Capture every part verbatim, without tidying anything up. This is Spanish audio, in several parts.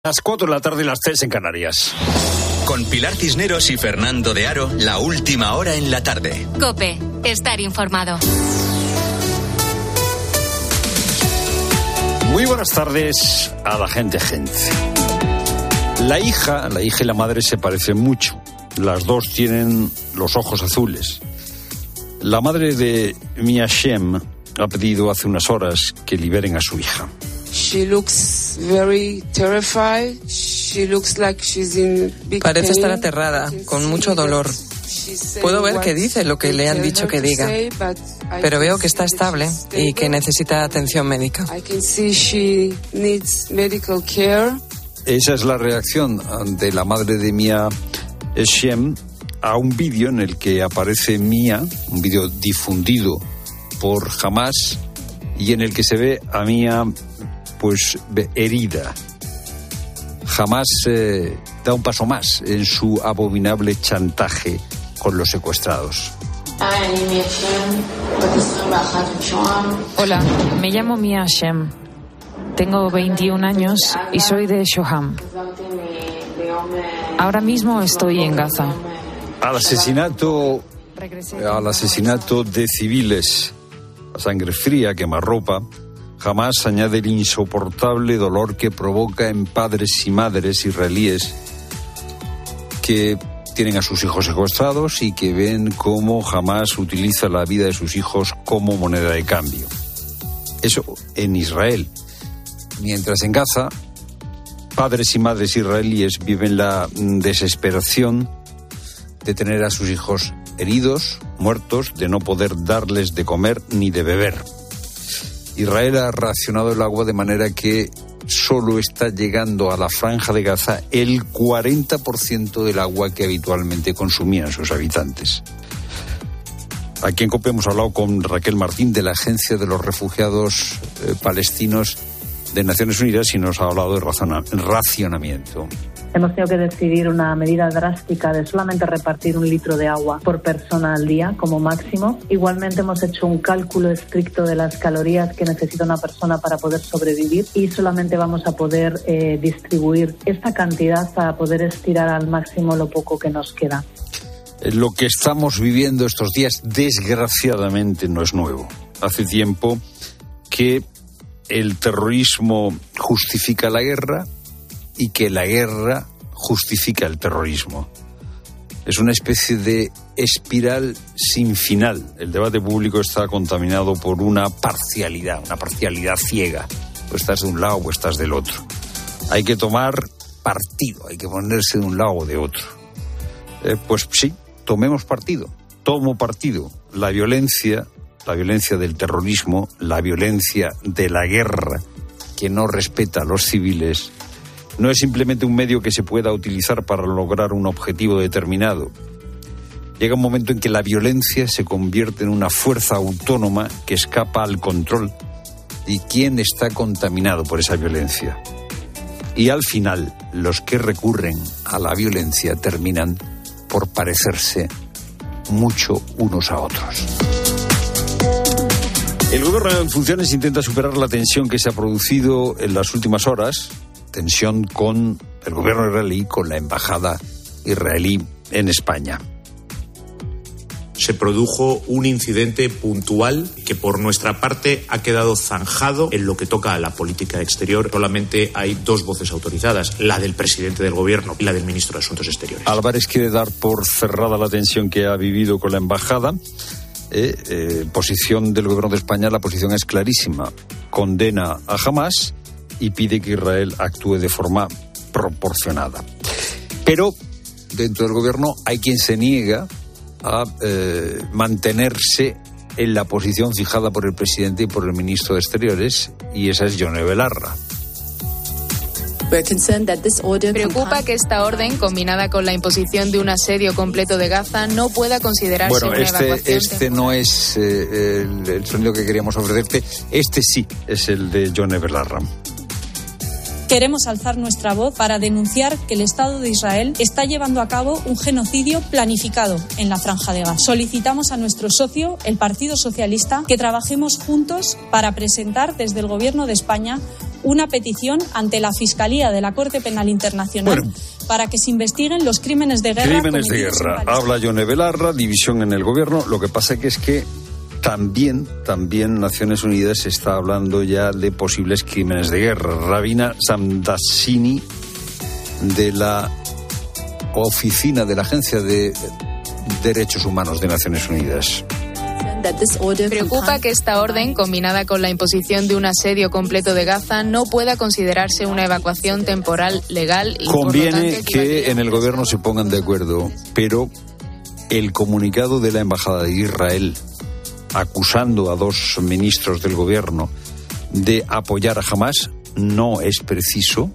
Las cuatro de la tarde y las tres en Canarias. Con Pilar Cisneros y Fernando de Aro, la última hora en la tarde. COPE, estar informado. Muy buenas tardes a la gente, gente. La hija, la hija y la madre se parecen mucho. Las dos tienen los ojos azules. La madre de Mia Shem ha pedido hace unas horas que liberen a su hija. She looks very terrified. She looks like she's in big Parece pain. estar aterrada, con mucho dolor. Puedo ver que dice lo que le han dicho que diga, pero veo que está estable y que necesita atención médica. I can see she needs medical care. Esa es la reacción de la madre de Mia Shem a un vídeo en el que aparece Mia, un vídeo difundido por Hamas, y en el que se ve a Mia pues herida. Jamás eh, da un paso más en su abominable chantaje con los secuestrados. Hola, me llamo Mia Shem. Tengo veintiún años y soy de Shoham. Ahora mismo estoy en Gaza. Al asesinato, al asesinato de civiles a sangre fría, quemarropa, Jamás añade el insoportable dolor que provoca en padres y madres israelíes que tienen a sus hijos secuestrados y que ven cómo Jamás utiliza la vida de sus hijos como moneda de cambio. Eso en Israel. Mientras en Gaza, padres y madres israelíes viven la desesperación de tener a sus hijos heridos, muertos, de no poder darles de comer ni de beber. Israel ha racionado el agua de manera que solo está llegando a la franja de Gaza el cuarenta por ciento del agua que habitualmente consumían sus habitantes. Aquí en COPE hemos hablado con Raquel Martín de la Agencia de los Refugiados eh, Palestinos de Naciones Unidas y nos ha hablado de razona- racionamiento. Hemos tenido que decidir una medida drástica de solamente repartir un litro de agua por persona al día como máximo. Igualmente hemos hecho un cálculo estricto de las calorías que necesita una persona para poder sobrevivir y solamente vamos a poder eh, distribuir esta cantidad para poder estirar al máximo lo poco que nos queda. Lo que estamos viviendo estos días, desgraciadamente, no es nuevo. Hace tiempo que el terrorismo justifica la guerra y que la guerra justifica el terrorismo. Es una especie de espiral sin final. El debate público está contaminado por una parcialidad, una parcialidad ciega. O estás de un lado o estás del otro. Hay que tomar partido, hay que ponerse de un lado o de otro. Eh, pues sí, tomemos partido, tomo partido. La violencia, la violencia del terrorismo, la violencia de la guerra que no respeta a los civiles, no es simplemente un medio que se pueda utilizar para lograr un objetivo determinado. Llega un momento en que la violencia se convierte en una fuerza autónoma que escapa al control de quién está contaminado por esa violencia. Y al final, los que recurren a la violencia terminan por parecerse mucho unos a otros. El gobierno en funciones intenta superar la tensión que se ha producido en las últimas horas, tensión con el gobierno israelí, con la embajada israelí en España. Se produjo un incidente puntual que por nuestra parte ha quedado zanjado en lo que toca a la política exterior. Solamente hay dos voces autorizadas, la del presidente del gobierno y la del ministro de Asuntos Exteriores. Álvarez quiere dar por cerrada la tensión que ha vivido con la embajada. Eh, eh, posición del gobierno de España, la posición es clarísima. Condena a Hamás y pide que Israel actúe de forma proporcionada. Pero dentro del gobierno hay quien se niega a eh, mantenerse en la posición fijada por el presidente y por el ministro de Exteriores, y esa es Yone Belarra. Preocupa que esta orden, combinada con la imposición de un asedio completo de Gaza, no pueda considerarse bueno, una este, evacuación este temporal. no es eh, el, el sonido que queríamos ofrecerte. Este sí es el de Yone Belarra. Queremos alzar nuestra voz para denunciar que el Estado de Israel está llevando a cabo un genocidio planificado en la Franja de Gaza. Solicitamos a nuestro socio, el Partido Socialista, que trabajemos juntos para presentar desde el Gobierno de España una petición ante la Fiscalía de la Corte Penal Internacional bueno, para que se investiguen los crímenes de guerra. Crímenes de guerra. Habla Yone Belarra, división en el gobierno. Lo que pasa que es que también, también Naciones Unidas está hablando ya de posibles crímenes de guerra. Ravina Samdasini, de la Oficina de la Agencia de Derechos Humanos de Naciones Unidas. Preocupa que esta orden, combinada con la imposición de un asedio completo de Gaza, no pueda considerarse una evacuación temporal legal. Y Conviene tanto, que en el gobierno se pongan de acuerdo, pero el comunicado de la Embajada de Israel acusando a dos ministros del gobierno de apoyar a Hamás no es preciso.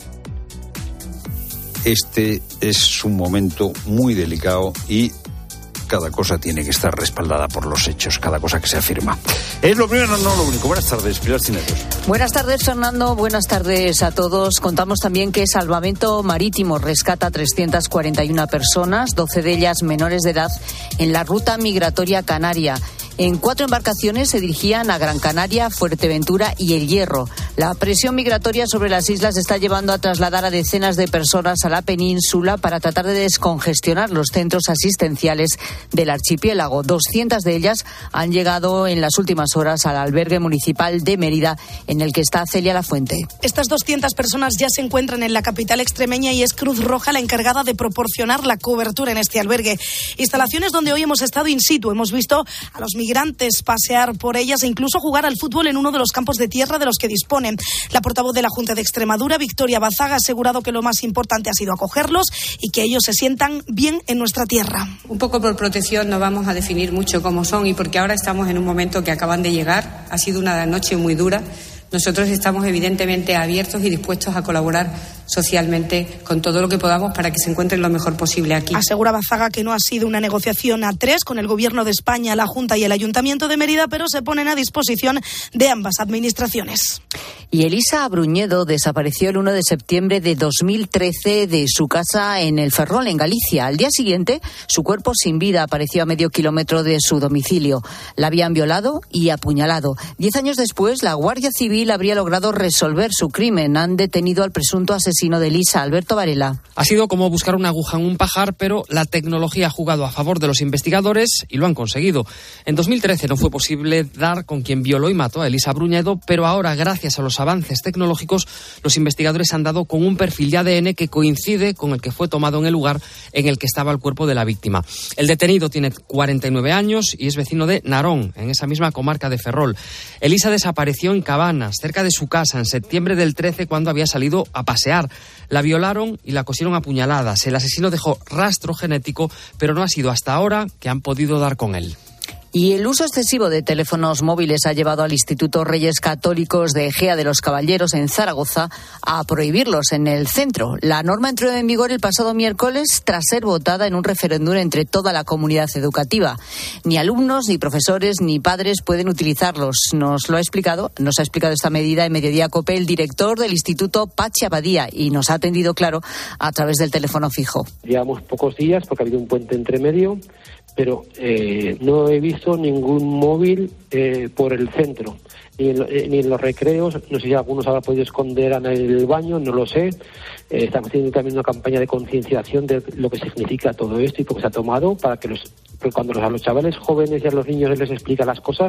Este es un momento muy delicado y cada cosa tiene que estar respaldada por los hechos, cada cosa que se afirma. Es lo primero, no, no lo único. Buenas tardes, Pilar Cisneros. Buenas tardes, Fernando. Buenas tardes a todos. Contamos también que Salvamento Marítimo rescata trescientas cuarenta y una personas, doce de ellas menores de edad, en la ruta migratoria canaria. En cuatro embarcaciones se dirigían a Gran Canaria, Fuerteventura y El Hierro. La presión migratoria sobre las islas está llevando a trasladar a decenas de personas a la península para tratar de descongestionar los centros asistenciales del archipiélago. doscientas de ellas han llegado en las últimas horas al albergue municipal de Mérida, en el que está Celia Lafuente. Estas doscientas personas ya se encuentran en la capital extremeña y es Cruz Roja la encargada de proporcionar la cobertura en este albergue. Instalaciones donde hoy hemos estado in situ. Hemos visto a los migrantes pasear por ellas e incluso jugar al fútbol en uno de los campos de tierra de los que disponen. La portavoz de la Junta de Extremadura, Victoria Bazaga, ha asegurado que lo más importante ha sido acogerlos y que ellos se sientan bien en nuestra tierra. Un poco por protección no vamos a definir mucho cómo son y porque ahora estamos en un momento que acaban de llegar. Ha sido una noche muy dura. Nosotros estamos evidentemente abiertos y dispuestos a colaborar socialmente con todo lo que podamos para que se encuentren lo mejor posible aquí. Asegura Bazaga que no ha sido una negociación a tres con el Gobierno de España, la Junta y el Ayuntamiento de Mérida, pero se ponen a disposición de ambas administraciones. Y Elisa Bruñedo desapareció el uno de septiembre de dos mil trece de su casa en el Ferrol, en Galicia. Al día siguiente, su cuerpo sin vida apareció a medio kilómetro de su domicilio. La habían violado y apuñalado. Diez años después, la Guardia Civil habría logrado resolver su crimen. Han detenido al presunto asesino de Elisa, Alberto Varela. Ha sido como buscar una aguja en un pajar, pero la tecnología ha jugado a favor de los investigadores y lo han conseguido. En dos mil trece no fue posible dar con quien violó y mató a Elisa Bruñedo, pero ahora, gracias a los avances tecnológicos, los investigadores han dado con un perfil de A D N que coincide con el que fue tomado en el lugar en el que estaba el cuerpo de la víctima. El detenido tiene cuarenta y nueve años y es vecino de Narón, en esa misma comarca de Ferrol. Elisa desapareció en Cabanas, cerca de su casa, en septiembre del trece, cuando había salido a pasear. La violaron y la cosieron a puñaladas. El asesino dejó rastro genético, pero no ha sido hasta ahora que han podido dar con él. Y el uso excesivo de teléfonos móviles ha llevado al Instituto Reyes Católicos de Ejea de los Caballeros en Zaragoza a prohibirlos en el centro. La norma entró en vigor el pasado miércoles tras ser votada en un referéndum entre toda la comunidad educativa. Ni alumnos, ni profesores, ni padres pueden utilizarlos. Nos lo ha explicado, nos ha explicado esta medida en Mediodía Cope el director del Instituto, Pachi Abadía, y nos ha atendido, claro, a través del teléfono fijo. Llevamos pocos días porque ha habido un puente entre medio, pero eh, no he visto ningún móvil eh, por el centro, ni en, eh, ni en los recreos. No sé si algunos habrán podido esconder en el baño, no lo sé. Eh, estamos haciendo también una campaña de concienciación de lo que significa todo esto y por qué se ha tomado, para que los, cuando los, a los chavales jóvenes y a los niños les explica las cosas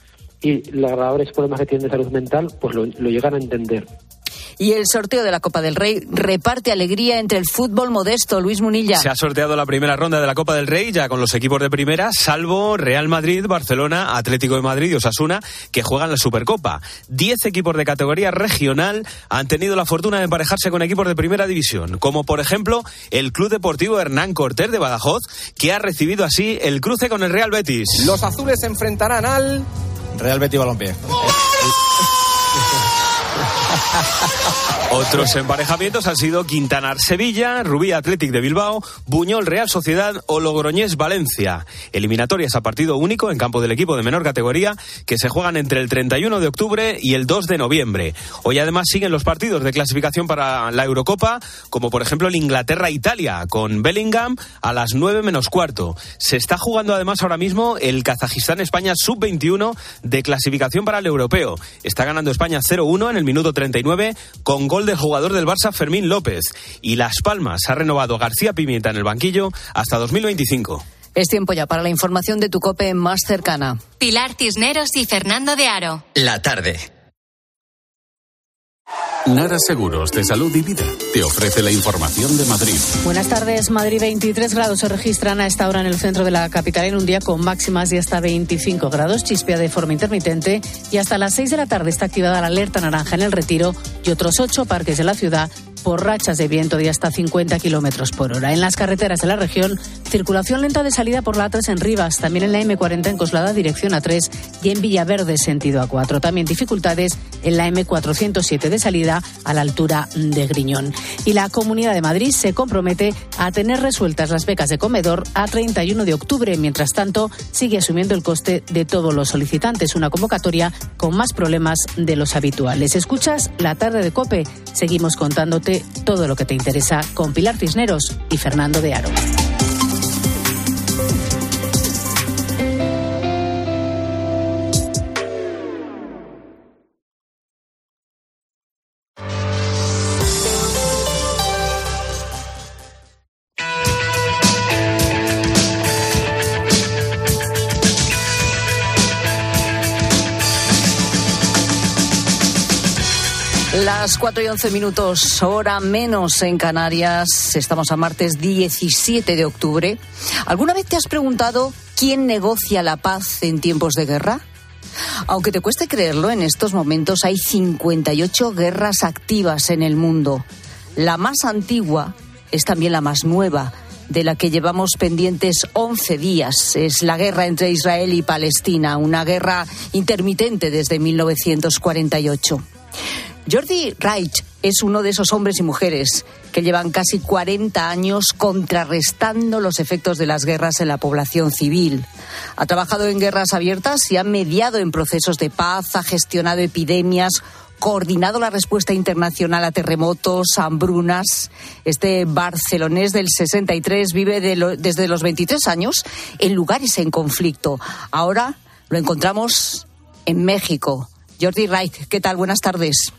y los graves problemas que tienen de salud mental, pues lo, lo llegan a entender. Y el sorteo de la Copa del Rey reparte alegría entre el fútbol modesto. Luis Munilla. Se ha sorteado la primera ronda de la Copa del Rey ya con los equipos de primera, salvo Real Madrid, Barcelona, Atlético de Madrid y Osasuna, que juegan la Supercopa. Diez equipos de categoría regional han tenido la fortuna de emparejarse con equipos de primera división, como por ejemplo el Club Deportivo Hernán Cortés de Badajoz, que ha recibido así el cruce con el Real Betis. Los azules se enfrentarán al Real Betis Balompié. Otros emparejamientos han sido Quintanar-Sevilla, Rubí Athletic de Bilbao, Buñol Real Sociedad o Logroñés Valencia. Eliminatorias a partido único en campo del equipo de menor categoría que se juegan entre el treinta y uno de octubre y el dos de noviembre. Hoy además siguen los partidos de clasificación para la Eurocopa, como por ejemplo el Inglaterra-Italia, con Bellingham a las nueve menos cuarto. Se está jugando además ahora mismo el Kazajistán-España sub veintiuno de clasificación para el europeo. Está ganando España cero uno en el minuto treinta treinta y nueve con gol del jugador del Barça Fermín López. Y Las Palmas ha renovado a García Pimienta en el banquillo hasta dos mil veinticinco. Es tiempo ya para la información de tu COPE más cercana. Pilar Cisneros y Fernando de Aro. La tarde. Nara Seguros de Salud y Vida te ofrece la información de Madrid. Buenas tardes. Madrid, veintitrés grados se registran a esta hora en el centro de la capital, en un día con máximas de hasta veinticinco grados. Chispea de forma intermitente y hasta las seis de la tarde está activada la alerta naranja en El Retiro y otros ocho parques de la ciudad por rachas de viento de hasta cincuenta kilómetros por hora. En las carreteras de la región, circulación lenta de salida por la A tres en Rivas, también en la eme cuarenta en Coslada, dirección A tres, y en Villaverde, sentido A cuatro. También dificultades en la eme cuatrocientos siete de salida a la altura de Griñón. Y la Comunidad de Madrid se compromete a tener resueltas las becas de comedor a treinta y uno de octubre. Mientras tanto, sigue asumiendo el coste de todos los solicitantes. Una convocatoria con más problemas de los habituales. Escuchas La Tarde de COPE. Seguimos contándote todo lo que te interesa con Pilar Cisneros y Fernando de Aro. Las cuatro y once minutos, hora menos en Canarias. Estamos a martes diecisiete de octubre. ¿Alguna vez te has preguntado quién negocia la paz en tiempos de guerra? Aunque te cueste creerlo, en estos momentos hay cincuenta y ocho guerras activas en el mundo. La más antigua es también la más nueva, de la que llevamos pendientes once días. Es la guerra entre Israel y Palestina, una guerra intermitente desde mil novecientos cuarenta y ocho. Jordi Reich es uno de esos hombres y mujeres que llevan casi cuarenta años contrarrestando los efectos de las guerras en la población civil. Ha trabajado en guerras abiertas y ha mediado en procesos de paz, ha gestionado epidemias, coordinado la respuesta internacional a terremotos, hambrunas. Este barcelonés del sesenta y tres vive de lo, desde los veintitrés años en lugares en conflicto. Ahora lo encontramos en México. Jordi Reich, ¿qué tal? Buenas tardes.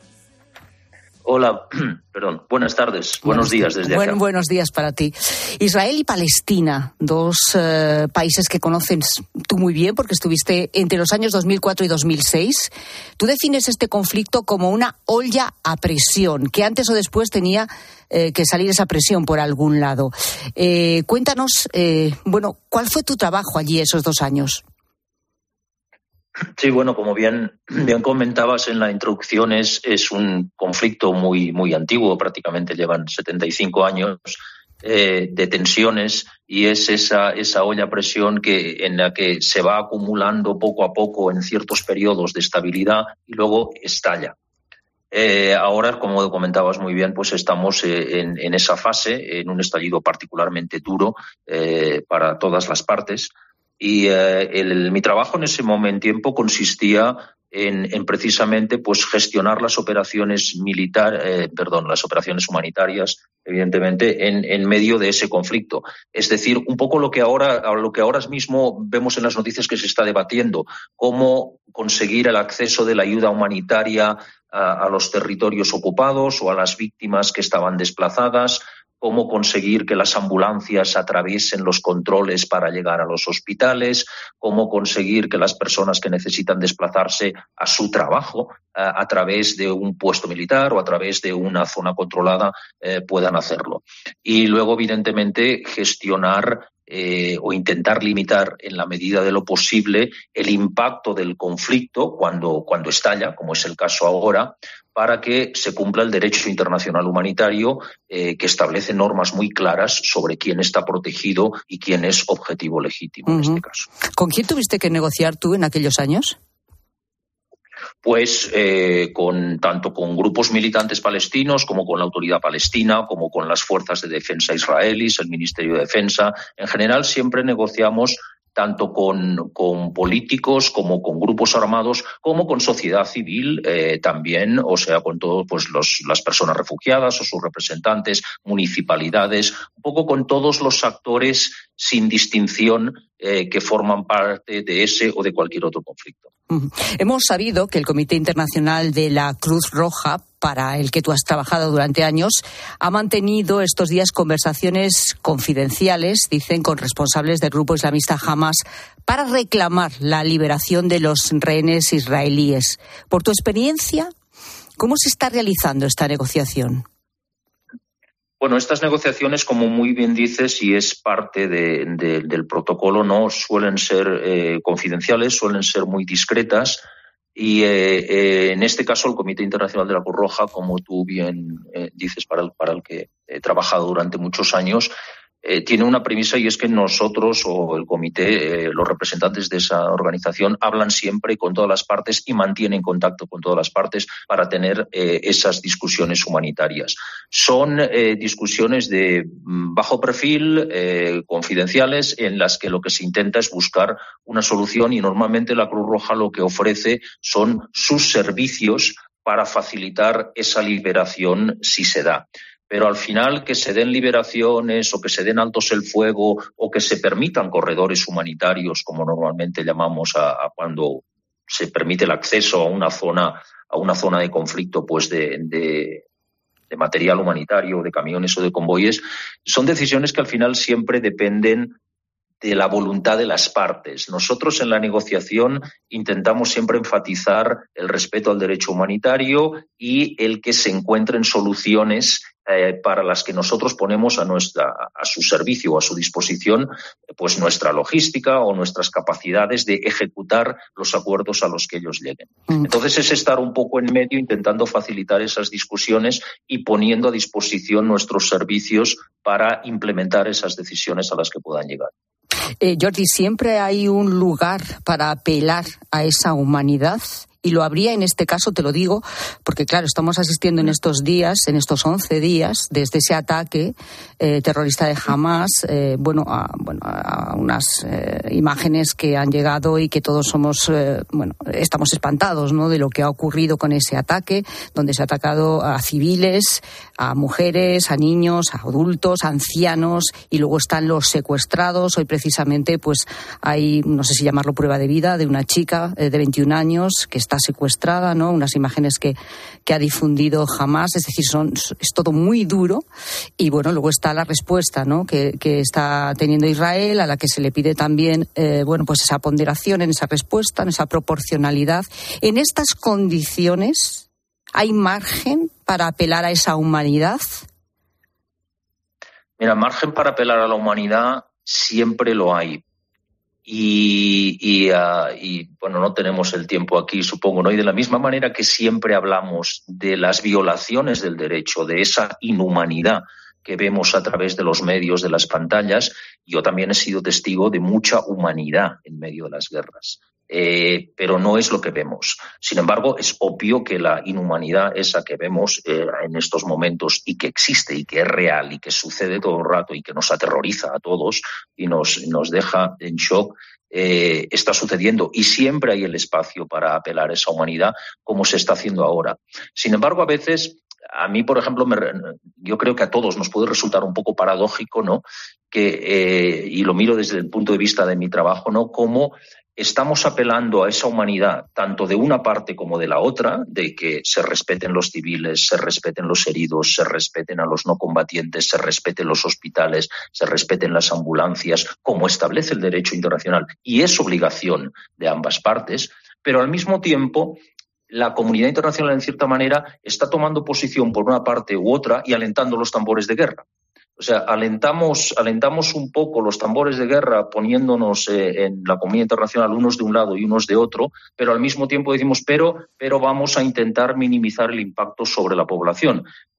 Hola, perdón, buenas tardes, buenos días desde Buen, acá. Buenos días para ti. Israel y Palestina, dos eh, países que conoces tú muy bien porque estuviste entre los años dos mil cuatro y dos mil seis. Tú defines este conflicto como una olla a presión, que antes o después tenía eh, que salir esa presión por algún lado. Eh, cuéntanos, eh, bueno, ¿cuál fue tu trabajo allí esos dos años? Sí, bueno, como bien, bien comentabas en la introducción, es, es un conflicto muy, muy antiguo, prácticamente llevan setenta y cinco años eh, de tensiones, y es esa, esa olla a presión que, en la que se va acumulando poco a poco en ciertos periodos de estabilidad y luego estalla. Eh, ahora, como comentabas muy bien, pues estamos eh, en, en esa fase, en un estallido particularmente duro eh, para todas las partes. Y eh, el, mi trabajo en ese momento tiempo consistía en, en precisamente pues gestionar las operaciones militar, eh, perdón, las operaciones humanitarias, evidentemente, en, en medio de ese conflicto. Es decir, un poco lo que ahora, lo que ahora mismo vemos en las noticias que se está debatiendo, cómo conseguir el acceso de la ayuda humanitaria a, a los territorios ocupados o a las víctimas que estaban desplazadas, cómo conseguir que las ambulancias atraviesen los controles para llegar a los hospitales, cómo conseguir que las personas que necesitan desplazarse a su trabajo a, a través de un puesto militar o a través de una zona controlada eh, puedan hacerlo. Y luego, evidentemente, gestionar eh, o intentar limitar en la medida de lo posible el impacto del conflicto cuando, cuando estalla, como es el caso ahora, para que se cumpla el derecho internacional humanitario eh, que establece normas muy claras sobre quién está protegido y quién es objetivo legítimo uh-huh. en este caso. ¿Con quién tuviste que negociar tú en aquellos años? Pues eh, con tanto con grupos militantes palestinos como con la autoridad palestina, como con las fuerzas de defensa israelíes, el Ministerio de Defensa. En general siempre negociamos tanto con, con políticos como con grupos armados, como con sociedad civil eh, también, o sea, con todos pues, los, las personas refugiadas o sus representantes, municipalidades, un poco con todos los actores sin distinción eh, que forman parte de ese o de cualquier otro conflicto. Hemos sabido que el Comité Internacional de la Cruz Roja, para el que tú has trabajado durante años, ha mantenido estos días conversaciones confidenciales, dicen, con responsables del grupo islamista Hamas para reclamar la liberación de los rehenes israelíes. Por tu experiencia, ¿cómo se está realizando esta negociación? Bueno, estas negociaciones, como muy bien dices, y es parte de, de, del protocolo, no suelen ser eh, confidenciales, suelen ser muy discretas. Y eh, eh, en este caso el Comité Internacional de la Cruz Roja, como tú bien eh, dices, para el, para el que he trabajado durante muchos años, eh, tiene una premisa, y es que nosotros o el comité, eh, los representantes de esa organización, hablan siempre con todas las partes y mantienen contacto con todas las partes para tener eh, esas discusiones humanitarias. Son eh, discusiones de bajo perfil, eh, confidenciales, en las que lo que se intenta es buscar una solución, y normalmente la Cruz Roja lo que ofrece son sus servicios para facilitar esa liberación si se da. Pero al final, que se den liberaciones o que se den altos el fuego o que se permitan corredores humanitarios, como normalmente llamamos a, a cuando se permite el acceso a una zona, a una zona de conflicto, pues de, de, de material humanitario, de camiones o de convoyes, son decisiones que al final siempre dependen de la voluntad de las partes. Nosotros en la negociación intentamos siempre enfatizar el respeto al derecho humanitario y el que se encuentren soluciones eh, para las que nosotros ponemos a nuestra a su servicio o a su disposición pues nuestra logística o nuestras capacidades de ejecutar los acuerdos a los que ellos lleguen. Mm. Entonces es estar un poco en medio intentando facilitar esas discusiones y poniendo a disposición nuestros servicios para implementar esas decisiones a las que puedan llegar. Eh, Jordi, siempre hay un lugar para apelar a esa humanidad, y lo habría en este caso, te lo digo, porque claro, estamos asistiendo en estos días, en estos once días, desde ese ataque eh, terrorista de Hamas, eh, bueno, a, bueno, a unas eh, imágenes que han llegado y que todos somos, eh, bueno, estamos espantados, ¿no?, de lo que ha ocurrido con ese ataque, donde se ha atacado a civiles, a mujeres, a niños, a adultos, a ancianos, y luego están los secuestrados. Hoy precisamente, pues hay, no sé si llamarlo prueba de vida, de una chica eh, de veintiún años que está secuestrada, ¿no? Unas imágenes que, que ha difundido Hamas, es decir, son, es todo muy duro. Y bueno, luego está la respuesta, ¿no?, que, que está teniendo Israel, a la que se le pide también, eh, bueno, pues esa ponderación en esa respuesta, en esa proporcionalidad. En estas condiciones, ¿hay margen para apelar a esa humanidad? Mira, margen para apelar a la humanidad siempre lo hay. Y, y, uh, y, bueno, no tenemos el tiempo aquí, supongo, ¿no? Y de la misma manera que siempre hablamos de las violaciones del derecho, de esa inhumanidad que vemos a través de los medios, de las pantallas, yo también he sido testigo de mucha humanidad en medio de las guerras. Eh, pero no es lo que vemos. Sin embargo, es obvio que la inhumanidad esa que vemos eh, en estos momentos y que existe y que es real y que sucede todo el rato y que nos aterroriza a todos y nos, nos deja en shock, eh, está sucediendo, y siempre hay el espacio para apelar a esa humanidad, como se está haciendo ahora. Sin embargo, a veces, a mí, por ejemplo, me, yo creo que a todos nos puede resultar un poco paradójico, ¿no?, que, eh, y lo miro desde el punto de vista de mi trabajo, ¿no?, como estamos apelando a esa humanidad, tanto de una parte como de la otra, de que se respeten los civiles, se respeten los heridos, se respeten a los no combatientes, se respeten los hospitales, se respeten las ambulancias, como establece el derecho internacional, y es obligación de ambas partes, pero al mismo tiempo la comunidad internacional, en cierta manera, está tomando posición por una parte u otra y alentando los tambores de guerra. O sea, alentamos, alentamos un poco los tambores de guerra poniéndonos eh, en la comunidad internacional unos de un lado y unos de otro, pero al mismo tiempo decimos, pero, pero vamos a intentar minimizar el impacto sobre la población.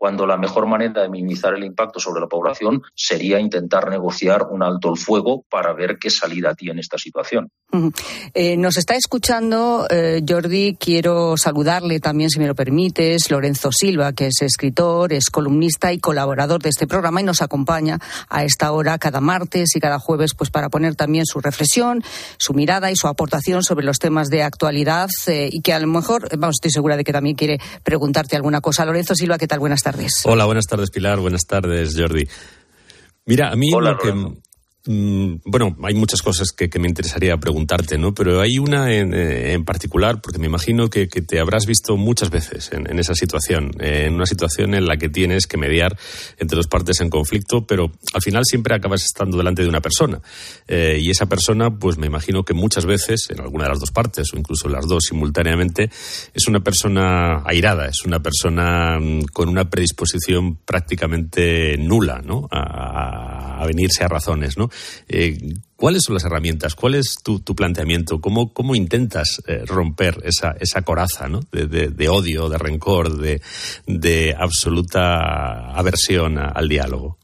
cuando la mejor manera de minimizar el impacto sobre la población sería intentar negociar un alto el fuego para ver qué salida tiene esta situación. Uh-huh. Eh, nos está escuchando eh, Jordi, quiero saludarle también, si me lo permites, Lorenzo Silva, que es escritor, es columnista y colaborador de este programa y nos acompaña a esta hora cada martes y cada jueves pues para poner también su reflexión, su mirada y su aportación sobre los temas de actualidad eh, y que a lo mejor, vamos, estoy segura de que también quiere preguntarte alguna cosa. Lorenzo Silva, ¿qué tal? Buenas tardes. Hola, buenas tardes, Pilar. Buenas tardes, Jordi. Mira, a mí Hola, lo que... Lorenzo. Bueno, hay muchas cosas que, que me interesaría preguntarte, ¿no? Pero hay una en, en particular, porque me imagino que, que te habrás visto muchas veces en, en esa situación, en una situación en la que tienes que mediar entre dos partes en conflicto, pero al final siempre acabas estando delante de una persona. Eh, y esa persona, pues me imagino que muchas veces, en alguna de las dos partes, o incluso las dos simultáneamente, es una persona airada, es una persona con una predisposición prácticamente nula, ¿no? A, a venirse a razones, ¿no? Eh, ¿Cuáles son las herramientas? ¿Cuál es tu, tu planteamiento? ¿Cómo, cómo intentas eh, romper esa, esa coraza, ¿no? de, de, de odio, de rencor, de, de absoluta aversión a, al diálogo?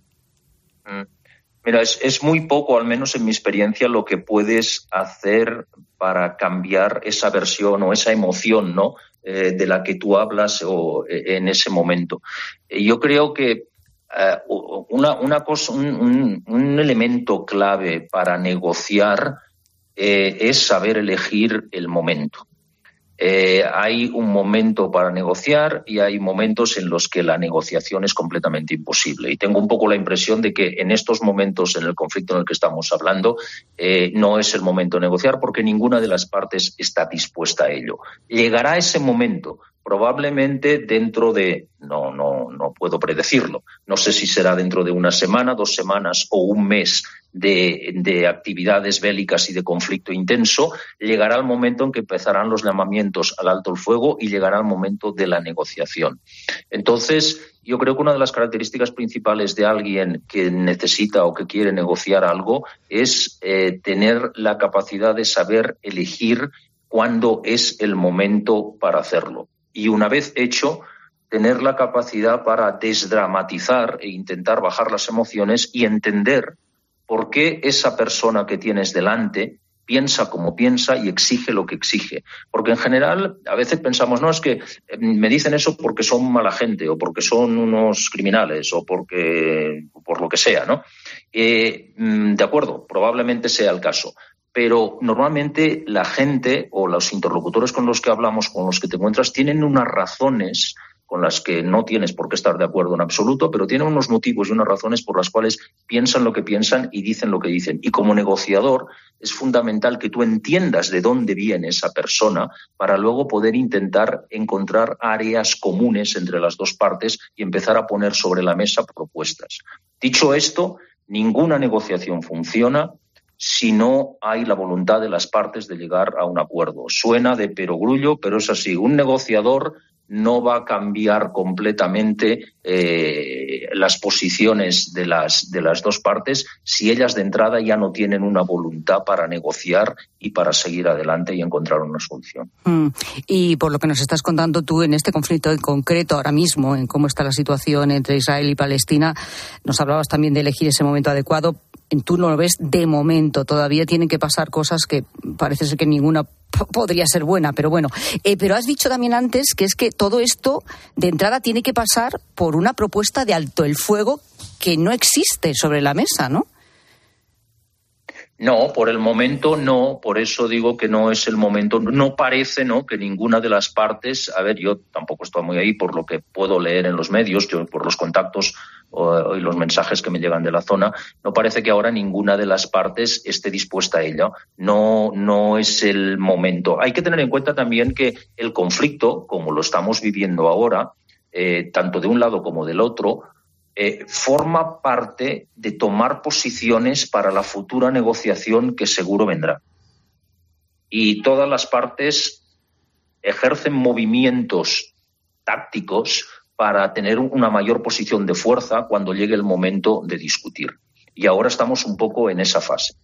Mira, es, es muy poco, al menos en mi experiencia, lo que puedes hacer para cambiar esa versión o esa emoción, ¿no? Eh, de la que tú hablas o, eh, en ese momento. Eh, yo creo que Uh, una, una cosa, un, un, un elemento clave para negociar eh, es saber elegir el momento. Eh, hay un momento para negociar y hay momentos en los que la negociación es completamente imposible. Y tengo un poco la impresión de que en estos momentos, en el conflicto en el que estamos hablando, eh, no es el momento de negociar porque ninguna de las partes está dispuesta a ello. Llegará ese momento. Probablemente dentro de, no, no, no puedo predecirlo, no sé si será dentro de una semana, dos semanas o un mes de, de actividades bélicas y de conflicto intenso, llegará el momento en que empezarán los llamamientos al alto el fuego y llegará el momento de la negociación. Entonces, yo creo que una de las características principales de alguien que necesita o que quiere negociar algo es eh, tener la capacidad de saber elegir cuándo es el momento para hacerlo. Y una vez hecho, tener la capacidad para desdramatizar e intentar bajar las emociones y entender por qué esa persona que tienes delante piensa como piensa y exige lo que exige. Porque en general a veces pensamos, no, es que me dicen eso porque son mala gente o porque son unos criminales o porque por lo que sea, ¿no? Eh, de acuerdo, probablemente sea el caso. Pero normalmente la gente o los interlocutores con los que hablamos, con los que te encuentras, tienen unas razones con las que no tienes por qué estar de acuerdo en absoluto, pero tienen unos motivos y unas razones por las cuales piensan lo que piensan y dicen lo que dicen. Y como negociador es fundamental que tú entiendas de dónde viene esa persona para luego poder intentar encontrar áreas comunes entre las dos partes y empezar a poner sobre la mesa propuestas. Dicho esto, ninguna negociación funciona si no hay la voluntad de las partes de llegar a un acuerdo. Suena de perogrullo, pero es así. Un negociador no va a cambiar completamente eh, las posiciones de las, de las dos partes si ellas de entrada ya no tienen una voluntad para negociar y para seguir adelante y encontrar una solución. Mm. Y por lo que nos estás contando tú en este conflicto en concreto ahora mismo, en cómo está la situación entre Israel y Palestina, nos hablabas también de elegir ese momento adecuado. Tú no lo ves de momento, todavía tienen que pasar cosas que parece ser que ninguna p- podría ser buena, pero bueno. Eh, pero has dicho también antes que es que todo esto de entrada tiene que pasar por una propuesta de alto el fuego que no existe sobre la mesa, ¿no? No, por el momento no, por eso digo que no es el momento. No parece, ¿no?, que ninguna de las partes, a ver, yo tampoco estoy muy ahí por lo que puedo leer en los medios, yo por los contactos o, y los mensajes que me llegan de la zona, no parece que ahora ninguna de las partes esté dispuesta a ello. No, no es el momento. Hay que tener en cuenta también que el conflicto, como lo estamos viviendo ahora, eh, tanto de un lado como del otro, Eh, forma parte de tomar posiciones para la futura negociación que seguro vendrá. Y todas las partes ejercen movimientos tácticos para tener una mayor posición de fuerza cuando llegue el momento de discutir. Y ahora estamos un poco en esa fase.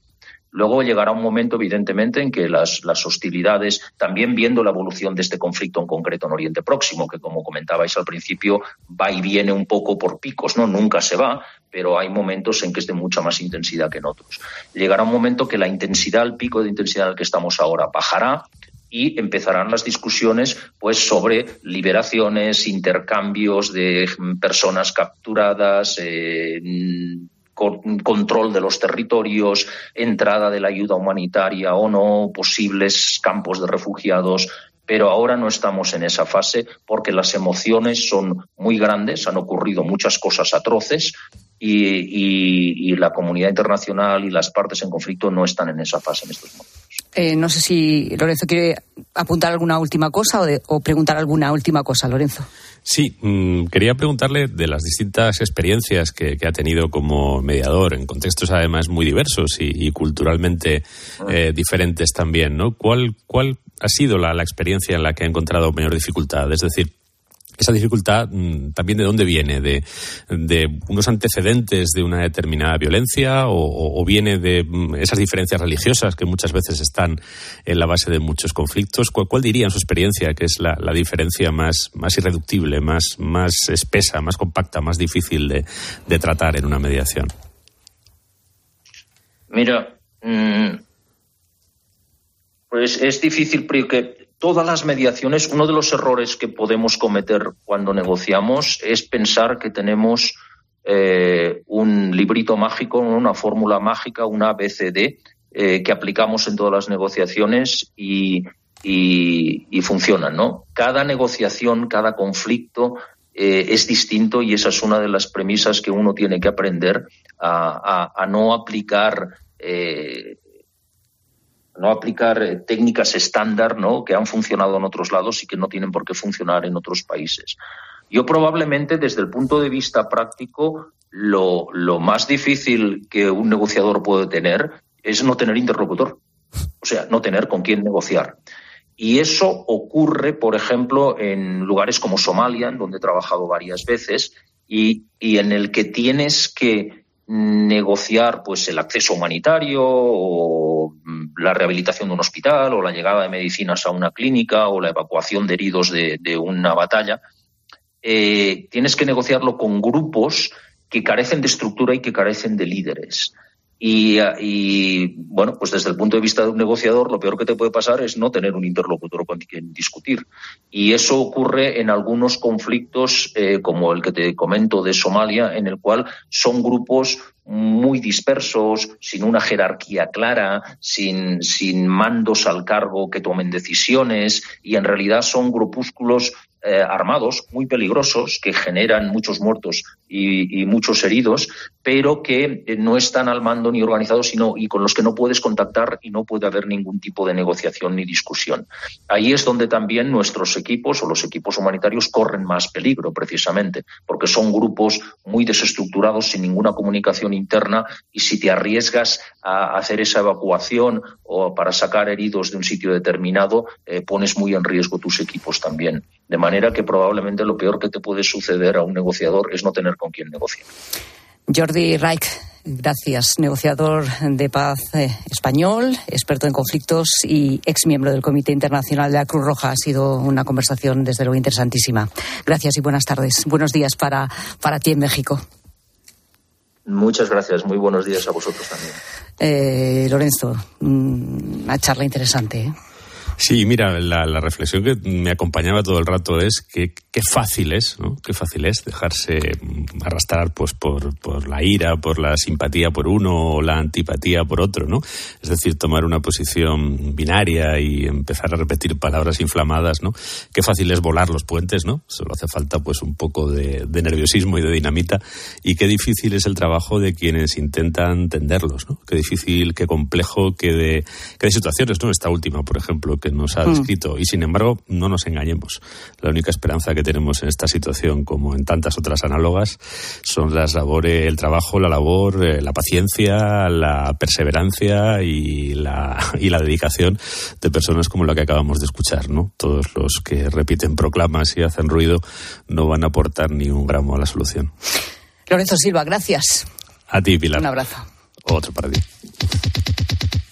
Luego llegará un momento, evidentemente, en que las, las hostilidades, también viendo la evolución de este conflicto en concreto en Oriente Próximo, que como comentabais al principio, va y viene un poco por picos, ¿no? Nunca se va, pero hay momentos en que es de mucha más intensidad que en otros. Llegará un momento que la intensidad, el pico de intensidad en el que estamos ahora, bajará y empezarán las discusiones pues sobre liberaciones, intercambios de personas capturadas, eh, control de los territorios, entrada de la ayuda humanitaria o no, posibles campos de refugiados, pero ahora no estamos en esa fase porque las emociones son muy grandes, han ocurrido muchas cosas atroces y, y, y la comunidad internacional y las partes en conflicto no están en esa fase en estos momentos. Eh, no sé si Lorenzo quiere apuntar alguna última cosa o, de, o preguntar alguna última cosa, Lorenzo. Sí, mmm, quería preguntarle de las distintas experiencias que, que ha tenido como mediador en contextos además muy diversos y, y culturalmente eh, diferentes también, ¿no? ¿Cuál, cuál ha sido la, la experiencia en la que ha encontrado mayor dificultad? Es decir, esa dificultad mmm, también de dónde viene, de, de unos antecedentes de una determinada violencia o, o, o viene de mmm, esas diferencias religiosas que muchas veces están en la base de muchos conflictos. ¿Cuál, cuál diría en su experiencia que es la, la diferencia más, más irreductible, más, más espesa, más compacta, más difícil de, de tratar en una mediación? Mira, mmm, pues es difícil porque todas las mediaciones, uno de los errores que podemos cometer cuando negociamos es pensar que tenemos eh, un librito mágico, una fórmula mágica, una A B C D eh, que aplicamos en todas las negociaciones y, y, y funcionan, ¿no? Cada negociación, cada conflicto eh, es distinto y esa es una de las premisas que uno tiene que aprender a, a, a no aplicar eh, no aplicar eh, técnicas estándar, ¿no?, que han funcionado en otros lados y que no tienen por qué funcionar en otros países. Yo probablemente, desde el punto de vista práctico, lo, lo más difícil que un negociador puede tener es no tener interlocutor, o sea, no tener con quién negociar. Y eso ocurre, por ejemplo, en lugares como Somalia, en donde he trabajado varias veces, y, y en el que tienes que negociar pues el acceso humanitario o la rehabilitación de un hospital o la llegada de medicinas a una clínica o la evacuación de heridos de, de una batalla. Eh, tienes que negociarlo con grupos que carecen de estructura y que carecen de líderes. Y, y, bueno, pues desde el punto de vista de un negociador, lo peor que te puede pasar es no tener un interlocutor con quien discutir. Y eso ocurre en algunos conflictos, eh, como el que te comento de Somalia, en el cual son grupos muy dispersos, sin una jerarquía clara, sin, sin mandos al cargo que tomen decisiones, y en realidad son grupúsculos eh, armados, muy peligrosos, que generan muchos muertos y, y muchos heridos, pero que eh, no están al mando ni organizados, sino y con los que no puedes contactar y no puede haber ningún tipo de negociación ni discusión. Ahí es donde también nuestros equipos o los equipos humanitarios corren más peligro, precisamente, porque son grupos muy desestructurados, sin ninguna comunicación interna, y si te arriesgas a hacer esa evacuación o para sacar heridos de un sitio determinado, eh, pones muy en riesgo tus equipos también. De manera que probablemente lo peor que te puede suceder a un negociador es no tener con quién negociar. Jordi Reich, gracias, negociador de paz eh, español, experto en conflictos y exmiembro del Comité Internacional de la Cruz Roja. Ha sido una conversación desde luego interesantísima. Gracias y buenas tardes. Buenos días para, para ti en México. Muchas gracias. Muy buenos días a vosotros también. Eh, Lorenzo, una charla interesante, ¿eh? Sí, mira, la, la reflexión que me acompañaba todo el rato es que qué fácil es, ¿no? Qué fácil es dejarse arrastrar pues por, por la ira, por la simpatía por uno o la antipatía por otro, ¿no? Es decir, tomar una posición binaria y empezar a repetir palabras inflamadas, ¿no? Qué fácil es volar los puentes, ¿no? Solo hace falta pues un poco de, de nerviosismo y de dinamita, y qué difícil es el trabajo de quienes intentan tenderlos, ¿no? Qué difícil, qué complejo, qué de, qué de situaciones, ¿no? Esta última, por ejemplo, que nos ha descrito. Y sin embargo, no nos engañemos. La única esperanza que tenemos en esta situación, como en tantas otras análogas, son las labores, el trabajo, la labor, eh, la paciencia, la perseverancia y la, y la dedicación de personas como la que acabamos de escuchar, ¿no? Todos los que repiten proclamas y hacen ruido no van a aportar ni un gramo a la solución. Lorenzo Silva, gracias. A ti, Pilar. Un abrazo. Otro para ti.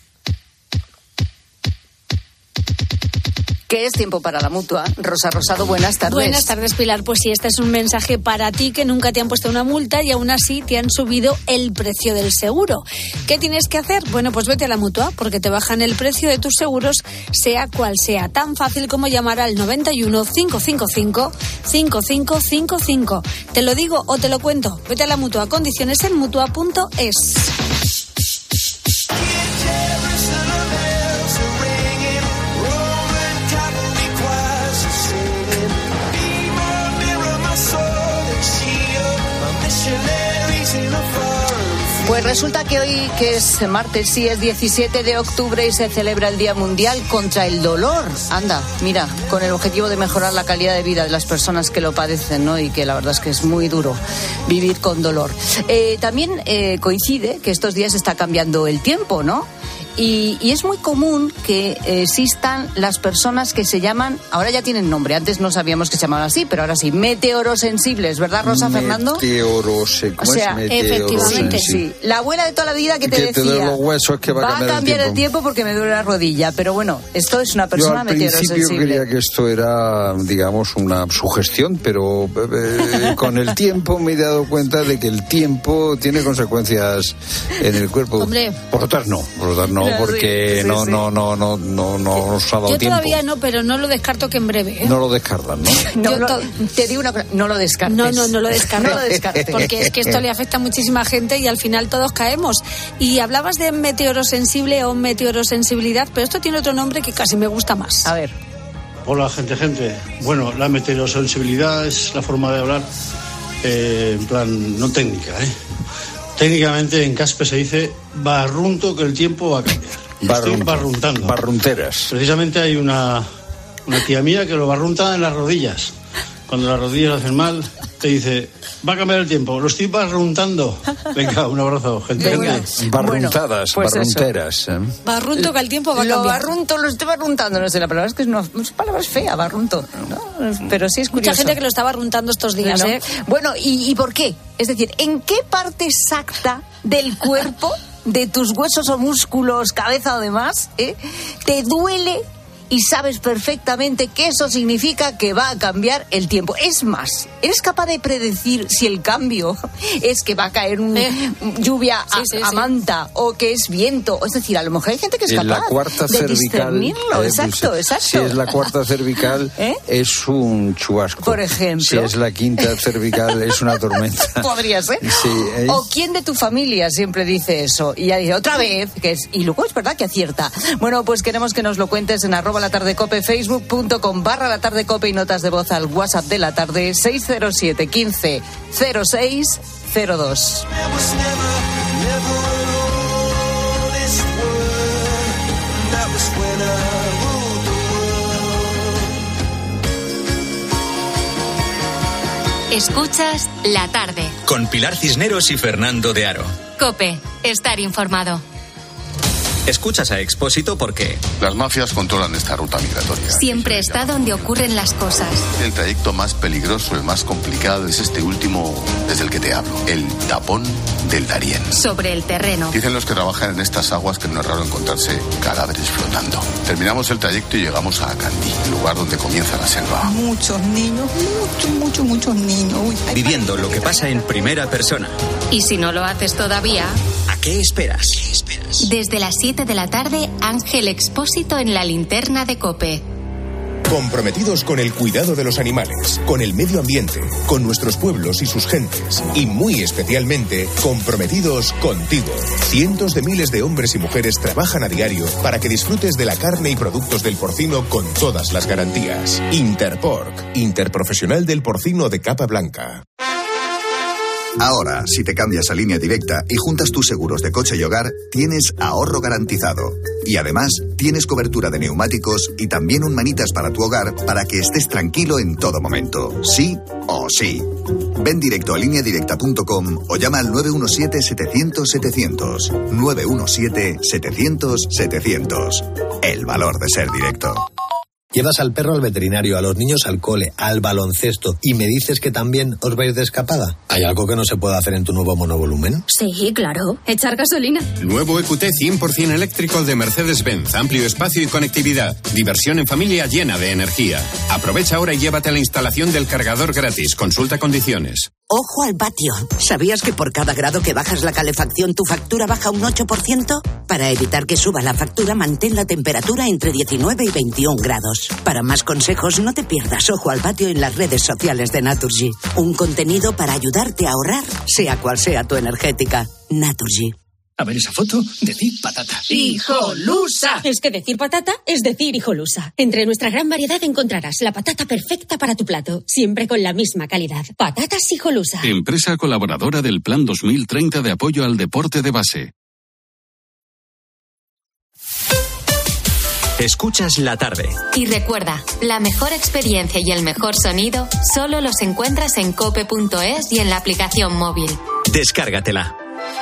que es tiempo para la Mutua. Rosa Rosado, buenas tardes. Buenas tardes, Pilar. Pues sí, este es un mensaje para ti que nunca te han puesto una multa y aún así te han subido el precio del seguro. ¿Qué tienes que hacer? Bueno, pues vete a la Mutua, porque te bajan el precio de tus seguros, sea cual sea. Tan fácil como llamar al noventa y uno, cinco cinco cinco, cinco cinco cinco cinco. Te lo digo o te lo cuento. Vete a la Mutua. Condiciones en mutua punto es. Pues resulta que hoy, que es martes, sí, es diecisiete de octubre y se celebra el Día Mundial contra el Dolor. Anda, mira, con el objetivo de mejorar la calidad de vida de las personas que lo padecen, ¿no? Y que la verdad es que es muy duro vivir con dolor. Eh, también eh, coincide que estos días está cambiando el tiempo, ¿no? Y, y es muy común que eh, existan las personas que se llaman, ahora ya tienen nombre, antes no sabíamos que se llamaban así, pero ahora sí, meteorosensibles, ¿verdad, Rosa Fernando? Meteorosensibles. O sea, efectivamente, sí. La abuela de toda la vida que te que decía, te los huesos, que va, va a cambiar, a cambiar el, tiempo. el tiempo porque me duele la rodilla, pero bueno, esto es una persona meteorosensible. Yo al principio creía que esto era, digamos, una sugestión, pero eh, con el tiempo me he dado cuenta de que el tiempo tiene consecuencias en el cuerpo. Hombre. Por otras no, por otras no. Porque sí, sí, no, sí. no, no, no, no, no nos ha dado Yo tiempo. Yo todavía no, pero no lo descarto que en breve. ¿eh? No lo descartan, ¿no? no lo, te digo una cosa, no lo descartes. No, no, no lo descarto. no lo descartes. Porque es que esto le afecta a muchísima gente y al final todos caemos. Y hablabas de meteorosensible o meteorosensibilidad, pero esto tiene otro nombre que casi me gusta más. A ver. Hola, gente, gente. Bueno, la meteorosensibilidad es la forma de hablar eh, en plan no técnica, ¿eh? Técnicamente en Caspe se dice barrunto que el tiempo va a cambiar. Barrunto, Estoy barruntando. Barrunteras. Precisamente hay una, una tía mía que lo barrunta en las rodillas. Cuando las rodillas hacen mal, te dice, va a cambiar el tiempo, lo estoy barruntando. Venga, un abrazo, gente. Venga. Barruntadas, bueno, pues barrunteras. ¿eh? Barrunto que el tiempo va a lo cambiar. Lo barrunto, lo estoy barruntando, no sé, la palabra es que es una, una palabra fea, barrunto, ¿no? Pero sí es curioso. Mucha gente que lo está barruntando estos días, bueno, ¿eh? Bueno, ¿y, ¿y por qué? Es decir, ¿en qué parte exacta del cuerpo, de tus huesos o músculos, cabeza o demás, ¿eh? te duele y sabes perfectamente que eso significa que va a cambiar el tiempo? Es más, ¿eres capaz de predecir si el cambio es que va a caer un, eh. lluvia a, sí, sí, a manta sí. o que es viento? Es decir, a lo mejor hay gente que es capaz la cuarta de cervical, discernirlo. Eh, exacto, pues, exacto. Si es la cuarta cervical, ¿Eh? es un chubasco. Por ejemplo. Si es la quinta cervical, es una tormenta. Podría ser. Sí, ¿eh? O quién de tu familia siempre dice eso. Y ya dice otra vez, que es, y luego es verdad que acierta. Bueno, pues queremos que nos lo cuentes en arroba la tarde cope, facebook punto com barra la tarde cope y notas de voz al WhatsApp de la tarde seis cero siete, quince, cero seis cero dos. Escuchas La Tarde. Con Pilar Cisneros y Fernando de Aro. COPE. Estar informado. Escuchas a Expósito porque las mafias controlan esta ruta migratoria. Siempre está donde ocurren las cosas. El trayecto más peligroso, el más complicado, es este último desde el que te hablo, el tapón del Darién. Sobre el terreno. Dicen los que trabajan en estas aguas que no es raro encontrarse cadáveres flotando. Terminamos el trayecto y llegamos a Candí, el lugar donde comienza la selva. Muchos niños, muchos, muchos, muchos niños. Uy, viviendo lo que pasa en primera persona. Y si no lo haces todavía, ¿a qué esperas? ¿Qué esperas? Desde las siete de la tarde, Ángel Expósito en la linterna de COPE. Comprometidos con el cuidado de los animales, con el medio ambiente, con nuestros pueblos y sus gentes. Y muy especialmente, comprometidos contigo. Cientos de miles de hombres y mujeres trabajan a diario para que disfrutes de la carne y productos del porcino con todas las garantías. Interporc, Interprofesional del Porcino de Capa Blanca. Ahora, si te cambias a Línea Directa y juntas tus seguros de coche y hogar, tienes ahorro garantizado. Y además, tienes cobertura de neumáticos y también un manitas para tu hogar para que estés tranquilo en todo momento. Sí o sí. Ven directo a línea directa punto com o llama al nueve uno siete, setecientos, setecientos. nueve uno siete, setecientos, setecientos. El valor de ser directo. Llevas al perro al veterinario, a los niños al cole, al baloncesto, y me dices que también os vais de escapada. ¿Hay algo que no se pueda hacer en tu nuevo monovolumen? Sí, claro. Echar gasolina. Nuevo E Q T cien por ciento eléctrico de Mercedes-Benz. Amplio espacio y conectividad. Diversión en familia llena de energía. Aprovecha ahora y llévate a la instalación del cargador gratis. Consulta condiciones. Ojo al patio. ¿Sabías que por cada grado que bajas la calefacción tu factura baja un ocho por ciento? Para evitar que suba la factura, mantén la temperatura entre diecinueve y veintiún grados. Para más consejos, no te pierdas Ojo al patio en las redes sociales de Naturgy. Un contenido para ayudarte a ahorrar, sea cual sea tu energética. Naturgy. A ver esa foto, decir patata. ¡Hijolusa! Es que decir patata es decir hijolusa. Entre nuestra gran variedad encontrarás la patata perfecta para tu plato, siempre con la misma calidad. Patatas Hijolusa. Empresa colaboradora del Plan dos mil treinta de apoyo al deporte de base. Escuchas la tarde. Y recuerda, la mejor experiencia y el mejor sonido solo los encuentras en cope punto es y en la aplicación móvil. Descárgatela.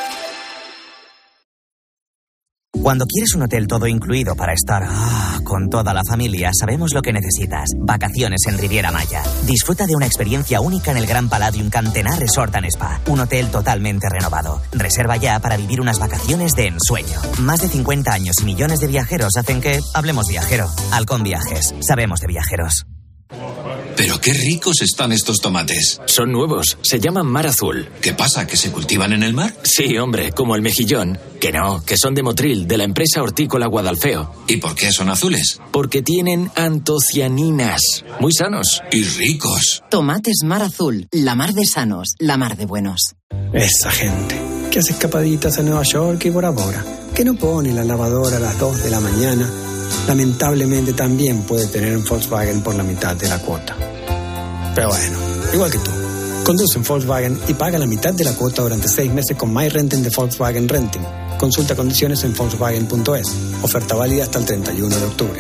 Cuando quieres un hotel todo incluido para estar ah, con toda la familia, sabemos lo que necesitas. Vacaciones en Riviera Maya. Disfruta de una experiencia única en el Gran Palladium Cantenà Resort and Spa. Un hotel totalmente renovado. Reserva ya para vivir unas vacaciones de ensueño. Más de cincuenta años y millones de viajeros hacen que hablemos viajero. Halcón Viajes. Sabemos de viajeros. Pero qué ricos están estos tomates. Son nuevos, se llaman Mar Azul. ¿Qué pasa, que se cultivan en el mar? Sí, hombre, como el mejillón. Que no, que son de Motril, de la empresa hortícola Guadalfeo. ¿Y por qué son azules? Porque tienen antocianinas. Muy sanos. Y ricos. Tomates Mar Azul, la mar de sanos, la mar de buenos. Esa gente que hace escapaditas a Nueva York y Bora Bora, que no pone la lavadora a las dos de la mañana, lamentablemente también puede tener un Volkswagen por la mitad de la cuota. Pero bueno, igual que tú, conduce un Volkswagen y paga la mitad de la cuota durante seis meses con My Renting de Volkswagen Renting. Consulta condiciones en Volkswagen punto es. Oferta válida hasta el treinta y uno de octubre.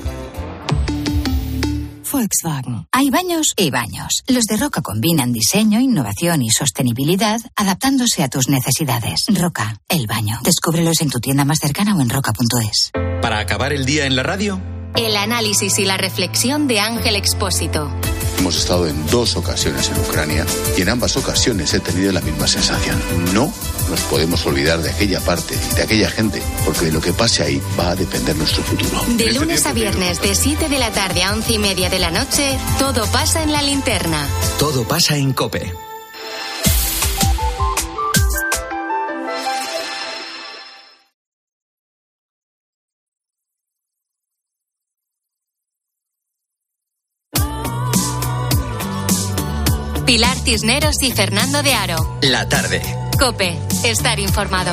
Volkswagen. Hay baños y baños. Los de Roca combinan diseño, innovación y sostenibilidad, adaptándose a tus necesidades. Roca, el baño. Descúbrelos en tu tienda más cercana o en roca punto es. Para acabar el día en la radio, el análisis y la reflexión de Ángel Expósito. Hemos estado en dos ocasiones en Ucrania y en ambas ocasiones he tenido la misma sensación. No nos podemos olvidar de aquella parte, de aquella gente, porque de lo que pase ahí va a depender nuestro futuro. De lunes a viernes, de siete de la tarde a once y media de la noche, todo pasa en la linterna. Todo pasa en COPE. Pilar Cisneros y Fernando de Aro. La tarde. COPE. Estar informado.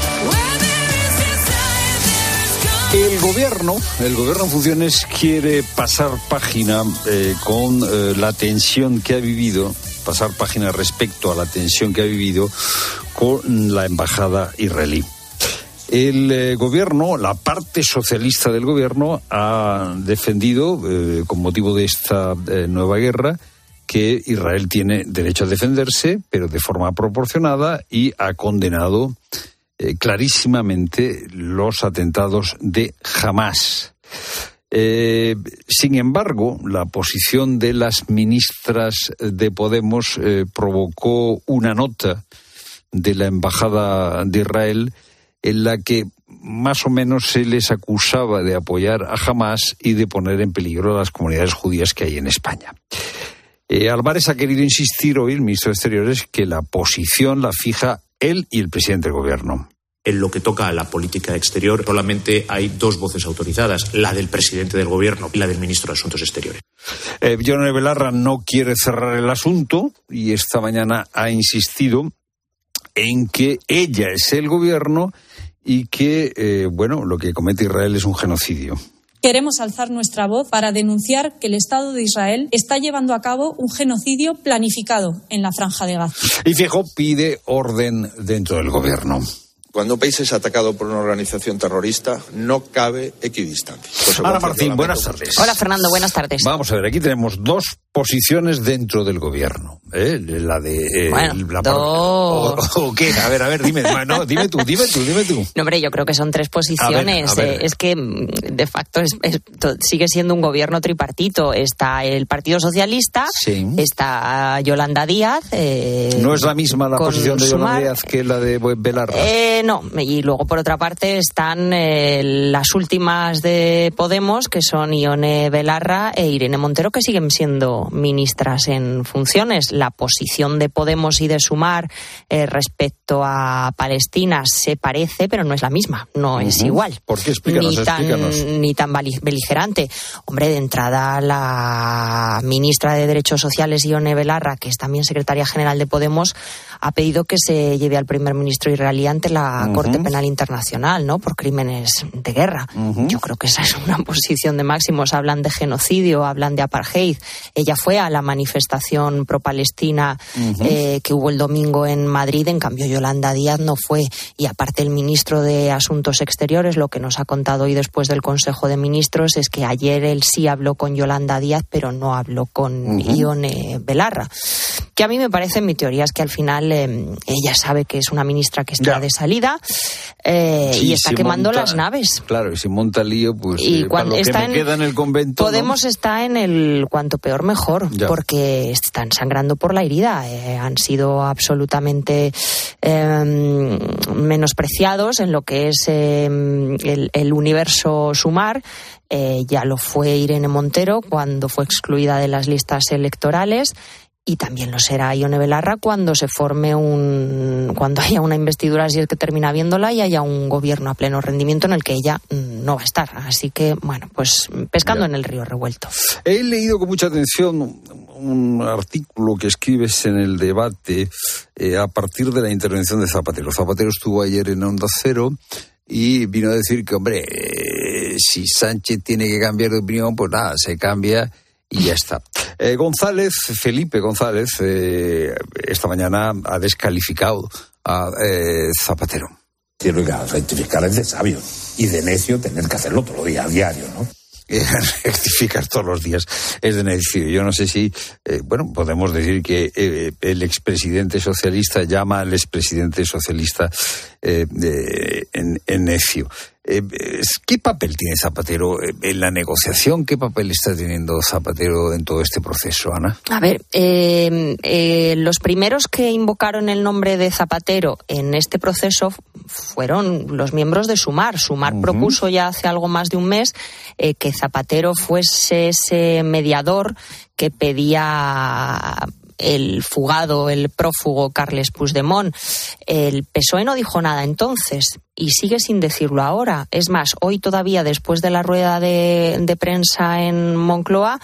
El gobierno, el gobierno en funciones quiere pasar página eh, con eh, la tensión que ha vivido, pasar página respecto a la tensión que ha vivido con la embajada israelí. El eh, gobierno, la parte socialista del gobierno, ha defendido, eh, con motivo de esta eh, nueva guerra, que Israel tiene derecho a defenderse, pero de forma proporcionada, y ha condenado eh, clarísimamente los atentados de Hamás. Eh, sin embargo, la posición de las ministras de Podemos eh, provocó una nota de la Embajada de Israel en la que más o menos se les acusaba de apoyar a Hamás y de poner en peligro a las comunidades judías que hay en España. Eh, Álvarez ha querido insistir hoy, el ministro de Exteriores, que la posición la fija él y el presidente del gobierno. En lo que toca a la política exterior, solamente hay dos voces autorizadas, la del presidente del gobierno y la del ministro de Asuntos Exteriores. Eh, Yone Belarra no quiere cerrar el asunto y esta mañana ha insistido en que ella es el gobierno y que, eh, bueno, lo que comete Israel es un genocidio. Queremos alzar nuestra voz para denunciar que el Estado de Israel está llevando a cabo un genocidio planificado en la Franja de Gaza. Y Feijóo pide orden dentro del gobierno. Cuando un país es atacado por una organización terrorista, no cabe equidistancia. Ana Martín, buenas tardes. Hola, Fernando, buenas tardes. Vamos a ver, aquí tenemos dos posiciones dentro del gobierno, ¿eh? La de... Eh, bueno, la dos... o, o qué? A ver, a ver, dime, no, dime tú, dime tú, dime tú. No, hombre, yo creo que son tres posiciones. A ver, a ver. Eh, es que, de facto, es, es, sigue siendo un gobierno tripartito. Está el Partido Socialista, sí. Está Yolanda Díaz... Eh, ¿No es la misma la posición de Yolanda Sumar, Díaz que la de Belarra? Eh, no, y luego, por otra parte, están eh, las últimas de Podemos, que son Ione Belarra e Irene Montero, que siguen siendo ministras en funciones. La posición de Podemos y de Sumar eh, respecto a Palestina se parece, pero no es la misma, no uh-huh. es igual. ¿Por qué? Explícanos, ni tan, explícanos. Ni tan beligerante. Hombre, de entrada, la ministra de Derechos Sociales, Ione Belarra, que es también secretaria general de Podemos, ha pedido que se lleve al primer ministro israelí ante la uh-huh. Corte Penal Internacional, ¿no?, por crímenes de guerra. Uh-huh. Yo creo que esa es una posición de máximos. Hablan de genocidio, hablan de apartheid. Ella fue a la manifestación pro-palestina uh-huh. eh, que hubo el domingo en Madrid, en cambio Yolanda Díaz no fue. Y aparte el ministro de Asuntos Exteriores, lo que nos ha contado hoy después del Consejo de Ministros, es que ayer él sí habló con Yolanda Díaz, pero no habló con uh-huh. Ione Belarra. Que a mí me parece, mi teoría es que al final eh, ella sabe que es una ministra que está ya. de salida eh, sí, y está si quemando monta, las naves. Claro, y si monta lío, pues y eh, cuando para lo está que me en, queda en el convento... Podemos ¿no? está en el cuanto peor mejor, ya. porque están sangrando por la herida. Eh, han sido absolutamente eh, menospreciados en lo que es eh, el, el universo Sumar. Eh, ya lo fue Irene Montero cuando fue excluida de las listas electorales. Y también lo será Ione Belarra cuando se forme un, cuando haya una investidura, si es que termina viéndola, y haya un gobierno a pleno rendimiento en el que ella no va a estar. Así que, bueno, pues pescando ya. en el río revuelto. He leído con mucha atención un artículo que escribes en El Debate eh, a partir de la intervención de Zapatero. Zapatero estuvo ayer en Onda Cero y vino a decir que, hombre, eh, si Sánchez tiene que cambiar de opinión, pues nada, se cambia y ya está. Eh, González, Felipe González, eh, esta mañana ha descalificado a eh, Zapatero. Quiero que rectificar es de sabio y de necio tener que hacerlo todos los días, a diario, ¿no? Rectificar todos los días es de necio. Yo no sé si, eh, bueno, podemos decir que eh, el expresidente socialista llama al expresidente socialista eh, eh, en, en necio. Eh, ¿Qué papel tiene Zapatero en la negociación? ¿Qué papel está teniendo Zapatero en todo este proceso, Ana? A ver, eh, eh, los primeros que invocaron el nombre de Zapatero en este proceso fueron los miembros de Sumar. Sumar uh-huh. propuso ya hace algo más de un mes eh, que Zapatero fuese ese mediador que pedía el fugado, el prófugo Carles Puigdemont. El P S O E no dijo nada entonces y sigue sin decirlo ahora. Es más, hoy todavía, después de la rueda de, de prensa en Moncloa,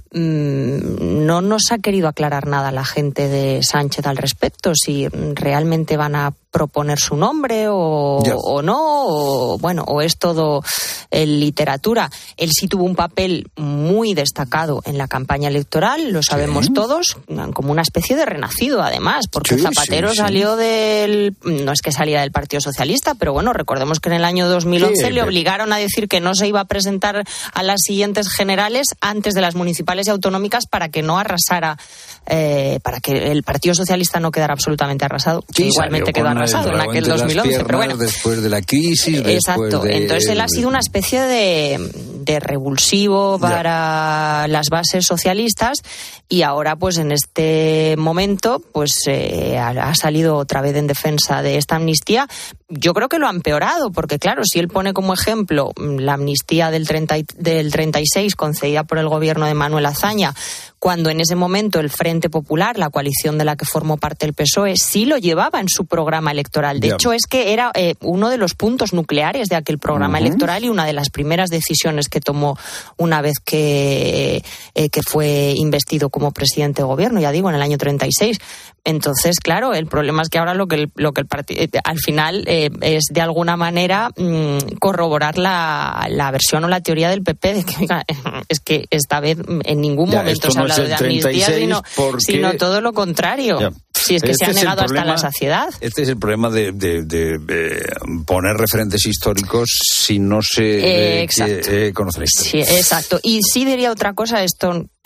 mmm, no nos ha querido aclarar nada la gente de Sánchez al respecto, si realmente van a proponer su nombre o, o no, o bueno, o es todo en literatura. Él sí tuvo un papel muy destacado en la campaña electoral, lo sabemos sí. todos, como una especie de renacido además, porque sí, Zapatero sí, sí. salió del, no es que salía del Partido Socialista, pero bueno, recordemos que en el año dos mil once sí, le obligaron a decir que no se iba a presentar a las siguientes generales antes de las municipales y autonómicas para que no arrasara, eh, para que el Partido Socialista no quedara absolutamente arrasado, sí, que igualmente quedó arrasado en aquel dos mil once, pero bueno. Después de la crisis, exacto, de... entonces él ha sido una especie de, de revulsivo para ya. las bases socialistas y ahora pues en este momento pues eh, ha salido otra vez en defensa de esta amnistía. Yo creo que lo ha empeorado, porque claro, si él pone como ejemplo la amnistía del, treinta, del treinta y seis concedida por el gobierno de Manuel Azaña, cuando en ese momento el Frente Popular, la coalición de la que formó parte el P S O E, sí lo llevaba en su programa electoral. De yeah. hecho, es que era eh, uno de los puntos nucleares de aquel programa uh-huh. electoral y una de las primeras decisiones que tomó una vez que, eh, que fue investido como presidente de gobierno, ya digo, en el año treinta y seis. Entonces, claro, el problema es que ahora lo que el, lo que el partido, al final eh, es de alguna manera mmm, corroborar la, la versión o la teoría del P P de que, oiga, es que esta vez en ningún ya, momento se ha hablado no de amnistía, sino, porque... sino todo lo contrario. Ya. Si es que este se ha negado hasta la saciedad. Este es el problema de, de, de, de poner referentes históricos si no se eh, quiere eh, conocer la historia. Sí, exacto. Y sí diría otra cosa, esto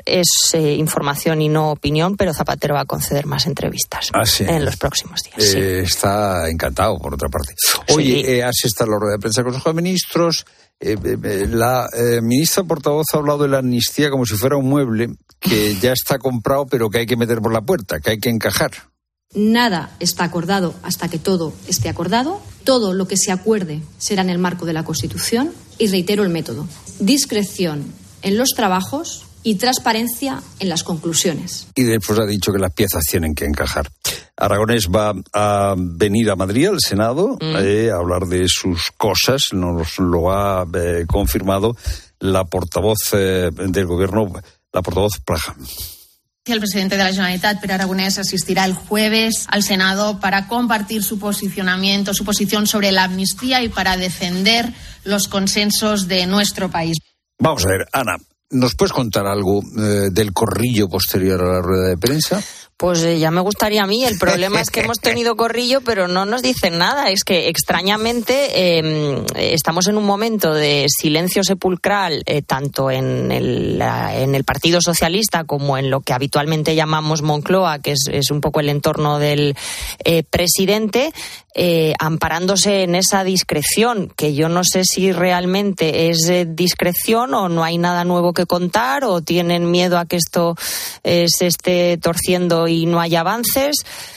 es eh, información y no opinión, pero Zapatero va a conceder más entrevistas ah, sí. en los próximos días. Eh, sí. Está encantado, por otra parte. Oye, sí. eh, has estado en la rueda de prensa del Consejo de Ministros. Eh, eh, la eh, ministra portavoz ha hablado de la amnistía como si fuera un mueble que ya está comprado, pero que hay que meter por la puerta, que hay que encajar. Nada está acordado hasta que todo esté acordado. Todo lo que se acuerde será en el marco de la Constitución. Y reitero el método: discreción en los trabajos y transparencia en las conclusiones. Y después ha dicho que las piezas tienen que encajar. Aragonés va a venir a Madrid, al Senado, mm. eh, a hablar de sus cosas. Nos lo ha eh, confirmado la portavoz eh, del Gobierno, la portavoz Praja. El presidente de la Generalitat, Pere Aragonés, asistirá el jueves al Senado para compartir su posicionamiento, su posición sobre la amnistía y para defender los consensos de nuestro país. Vamos a ver, Ana, ¿nos puedes contar algo eh, del corrillo posterior a la rueda de prensa? Pues eh, ya me gustaría a mí. El problema es que hemos tenido corrillo, pero no nos dicen nada. Es que extrañamente eh, estamos en un momento de silencio sepulcral, eh, tanto en el, en el Partido Socialista como en lo que habitualmente llamamos Moncloa, que es, es un poco el entorno del eh, presidente, eh, amparándose en esa discreción, que yo no sé si realmente es eh, discreción o no hay nada nuevo que contar, o tienen miedo a que esto eh, se esté torciendo y no hay avances.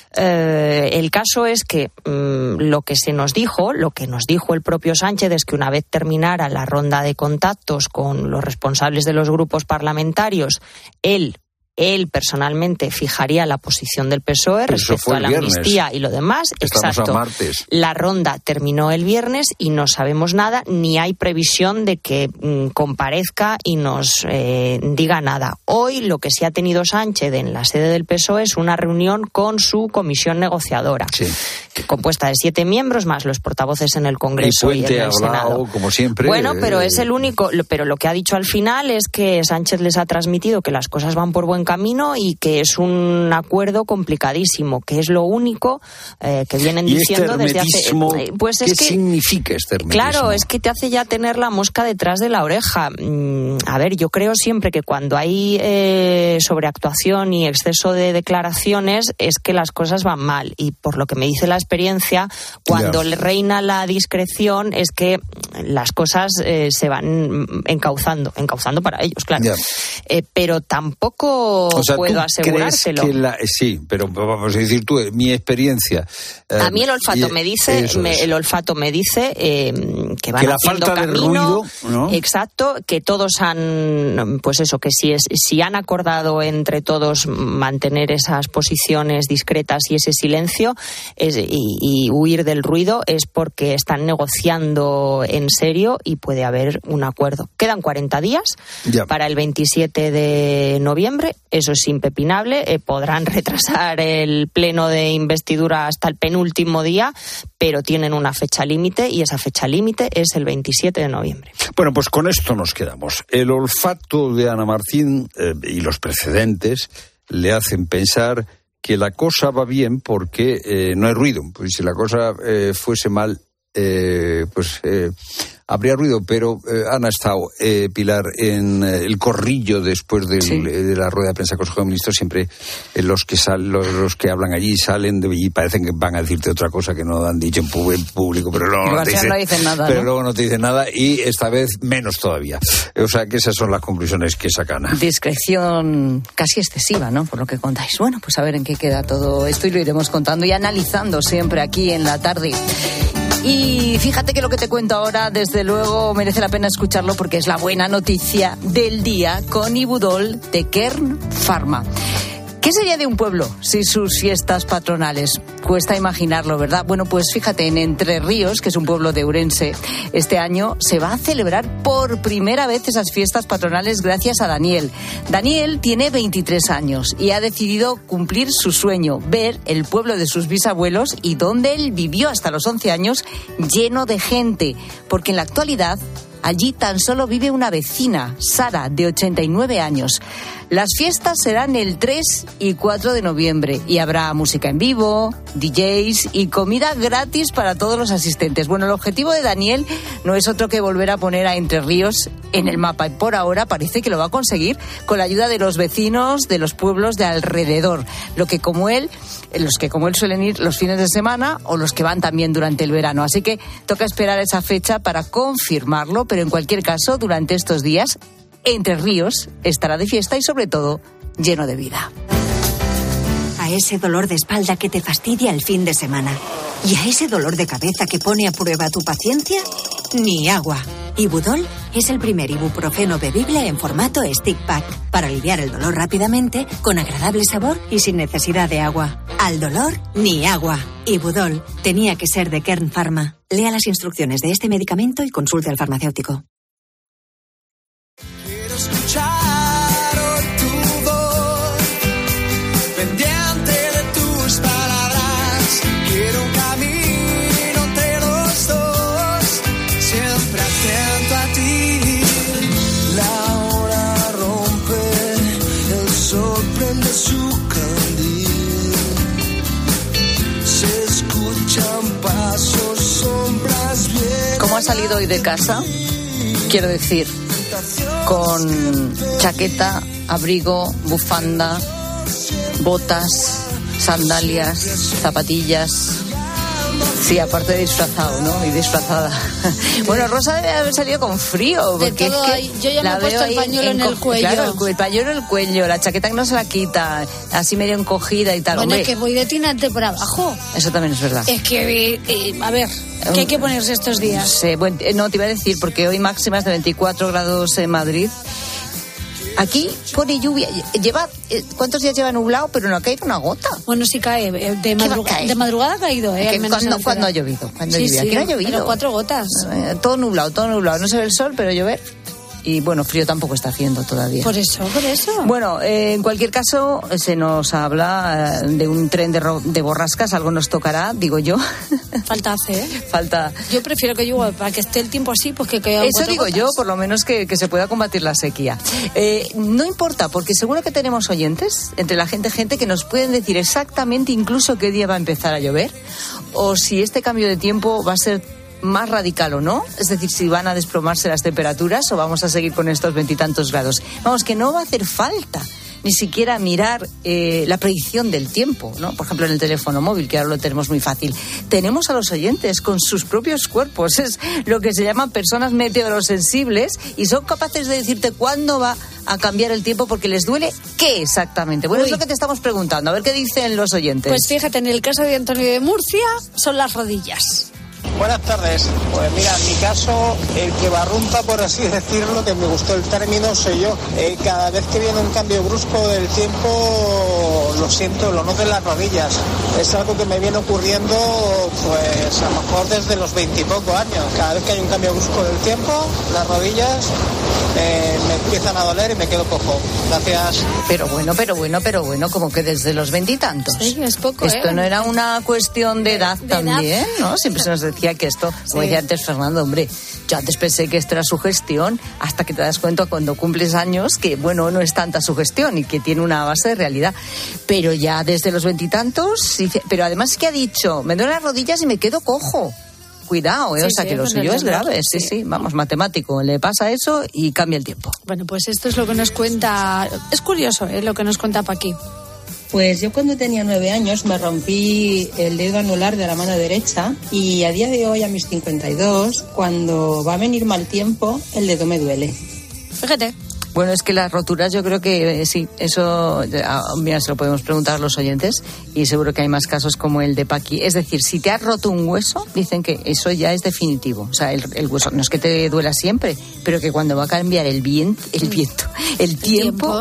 Eh, el caso es que mmm, lo que se nos dijo, lo que nos dijo el propio Sánchez, es que una vez terminara la ronda de contactos con los responsables de los grupos parlamentarios, él Él personalmente fijaría la posición del P S O E respecto a la amnistía y lo demás. Estamos Exacto. a martes. La ronda terminó el viernes y no sabemos nada, ni hay previsión de que mm, comparezca y nos eh, diga nada. Hoy lo que sí ha tenido Sánchez en la sede del P S O E es una reunión con su comisión negociadora, sí. compuesta de siete miembros más los portavoces en el Congreso y, y, en el hablado, Senado. Como siempre. Bueno, pero es el único. Pero lo que ha dicho al final es que Sánchez les ha transmitido que las cosas van por buen camino y que es un acuerdo complicadísimo, que es lo único eh, que vienen ¿Y diciendo este desde hace. Pues es ¿Qué que, significa este hermetismo? Claro, es que te hace ya tener la mosca detrás de la oreja. Mm, a ver, yo creo siempre que cuando hay eh, sobreactuación y exceso de declaraciones es que las cosas van mal, y por lo que me dice la experiencia, cuando le reina la discreción es que las cosas eh, se van encauzando, encauzando para ellos, claro. Eh, pero tampoco o sea, puedo asegurárselo. Que la, sí, pero vamos a decir tú, mi experiencia. Eh, a mí el olfato y, me dice, me, el olfato me dice eh, que van que la haciendo falta camino, de ruido, ¿no? Exacto, que todos han, pues eso, que si es, si han acordado entre todos mantener esas posiciones discretas y ese silencio es, y, y huir del ruido, es porque están negociando en serio y puede haber un acuerdo. Quedan cuarenta días ya. para el veintisiete de noviembre, eso es impepinable. Eh, podrán retrasar el pleno de investidura hasta el penúltimo día, pero tienen una fecha límite y esa fecha límite es el veintisiete de noviembre. Bueno, pues con esto nos quedamos. El olfato de Ana Martín eh, y los precedentes le hacen pensar que la cosa va bien porque eh, no hay ruido. Pues si la cosa eh, fuese mal, eh, pues eh, habría ruido. Pero eh, han estado, eh, Pilar, en eh, el corrillo después del, sí. de la rueda de prensa del Consejo de Ministros. Siempre eh, los que sal, los, los que hablan allí salen de, y parecen que van a decirte otra cosa que no han dicho en público, pero luego no, te dicen, no dicen nada. Pero ¿no? luego no te dicen nada, y esta vez menos todavía. O sea que esas son las conclusiones que sacan. Discreción casi excesiva, ¿no? Por lo que contáis. Bueno, pues a ver en qué queda todo esto y lo iremos contando y analizando siempre aquí en la tarde. Y fíjate que lo que te cuento ahora, desde luego, merece la pena escucharlo porque es la buena noticia del día con Ibudol de Kern Pharma. ¿Qué sería de un pueblo sin sus fiestas patronales? Cuesta imaginarlo, ¿verdad? Bueno, pues fíjate, en Entre Ríos, que es un pueblo de Ourense, este año se va a celebrar por primera vez esas fiestas patronales gracias a Daniel. Daniel tiene veintitrés años y ha decidido cumplir su sueño, ver el pueblo de sus bisabuelos y donde él vivió hasta los once años lleno de gente, porque en la actualidad Allí tan solo vive una vecina, Sara, de ochenta y nueve años. Las fiestas serán el tres y cuatro de noviembre y habrá música en vivo, D Js y comida gratis para todos los asistentes. Bueno, el objetivo de Daniel no es otro que volver a poner a Entre Ríos en el mapa y por ahora parece que lo va a conseguir con la ayuda de los vecinos de los pueblos de alrededor, lo que como él, los que como él suelen ir los fines de semana o los que van también durante el verano. Así que toca esperar esa fecha para confirmarlo, pero en cualquier caso, durante estos días, Entre Ríos estará de fiesta y sobre todo lleno de vida. A ese dolor de espalda que te fastidia el fin de semana y a ese dolor de cabeza que pone a prueba tu paciencia, ni agua. Ibudol es el primer ibuprofeno bebible en formato stick pack para aliviar el dolor rápidamente, con agradable sabor y sin necesidad de agua. Al dolor, ni agua. Ibudol tenía que ser de Kern Pharma. Lea las instrucciones de este medicamento y consulte al farmacéutico. Quiero escuchar hoy tu voz, pendiente de tus palabras. Quiero un camino entre los dos, siempre atento a ti. La hora rompe, el sol prende su candil. Se escuchan pasos, sombras bien. ¿Cómo ha salido hoy de casa? Quiero decir, con chaqueta, abrigo, bufanda, botas, sandalias, zapatillas. Sí, aparte de disfrazado, ¿no? Y disfrazada. Bueno, Rosa debe haber salido con frío. De porque todo es que ahí. Yo ya me he puesto el pañuelo en, en el cuello. Claro, el, el pañuelo en el cuello, la chaqueta que no se la quita, así medio encogida y tal. Bueno, Hombre, es que voy de tinante por abajo. Eso también es verdad. Es que, eh, a ver, ¿qué hay que ponerse estos días? Sí, bueno, no, te iba a decir, porque hoy máximas de veinticuatro grados en Madrid. Aquí pone lluvia. Lleva, ¿cuántos días lleva nublado? Pero no ha caído una gota. Bueno, sí cae. De, madruga- de madrugada ha caído, ¿eh? Al menos ¿Cuándo, en ¿cuándo ha llovido? ¿Cuándo sí, ha llovido? sí, Aquí no ha llovido. pero cuatro gotas. Eh, todo nublado, todo nublado. No se ve el sol, pero llover. Y bueno, frío tampoco está haciendo todavía. Por eso, por eso. Bueno, eh, en cualquier caso, se nos habla eh, de un tren de, ro- de borrascas. Algo nos tocará, digo yo. Falta hace, ¿eh? Falta. Yo prefiero que llueva para que esté el tiempo así, pues que caigan Eso cuatro digo gotas. yo, por lo menos que, que se pueda combatir la sequía. Eh, no importa, porque seguro que tenemos oyentes, entre la gente, gente que nos pueden decir exactamente incluso qué día va a empezar a llover, o si este cambio de tiempo va a ser más radical o no, es decir, si van a desplomarse las temperaturas o vamos a seguir con estos veintitantos grados. Vamos, que no va a hacer falta ni siquiera mirar eh, la predicción del tiempo, ¿no? Por ejemplo, en el teléfono móvil, que ahora lo tenemos muy fácil. Tenemos a los oyentes con sus propios cuerpos, es lo que se llaman personas meteorosensibles y son capaces de decirte cuándo va a cambiar el tiempo porque les duele qué exactamente. Bueno, Uy. es lo que te estamos preguntando, a ver qué dicen los oyentes. Pues fíjate, en el caso de Antonio de Murcia son las rodillas. Buenas tardes. Pues mira, en mi caso, el que barrunta, por así decirlo, que me gustó el término, soy yo. Eh, cada vez que viene un cambio brusco del tiempo, lo siento, lo noto en las rodillas. Es algo que me viene ocurriendo, pues a lo mejor desde los veintipocos años. Cada vez que hay un cambio brusco del tiempo, las rodillas eh, me empiezan a doler y me quedo cojo. Gracias. Pero bueno, pero bueno, pero bueno, como que desde los veintitantos. Sí, es poco, Esto ¿eh? no era una cuestión de edad de también, edad. ¿no? Siempre se nos decía que esto, como Sí. decía antes Fernando, hombre, yo antes pensé que esto era sugestión, hasta que te das cuenta cuando cumples años que, bueno, no es tanta sugestión y que tiene una base de realidad. Pero ya desde los veintitantos, sí, pero además que ha dicho, me duelen las rodillas y me quedo cojo. Cuidado, ¿eh? Sí, o sea sí, que lo con suyo el es reloj, grave, sí, sí. sí, vamos, matemático, le pasa eso y cambia el tiempo. Bueno, pues esto es lo que nos cuenta, es curioso, ¿eh? Lo que nos cuenta Paqui. Pues yo cuando tenía nueve años me rompí el dedo anular de la mano derecha y a día de hoy, a mis cincuenta y dos, cuando va a venir mal tiempo, el dedo me duele. Fíjate. Bueno, es que las roturas yo creo que eh, sí, eso, ah, mira, se lo podemos preguntar a los oyentes y seguro que hay más casos como el de Paqui. Es decir, si te has roto un hueso, dicen que eso ya es definitivo. O sea, el, el hueso no es que te duela siempre, pero que cuando va a cambiar el viento, el viento, el tiempo, tiempo.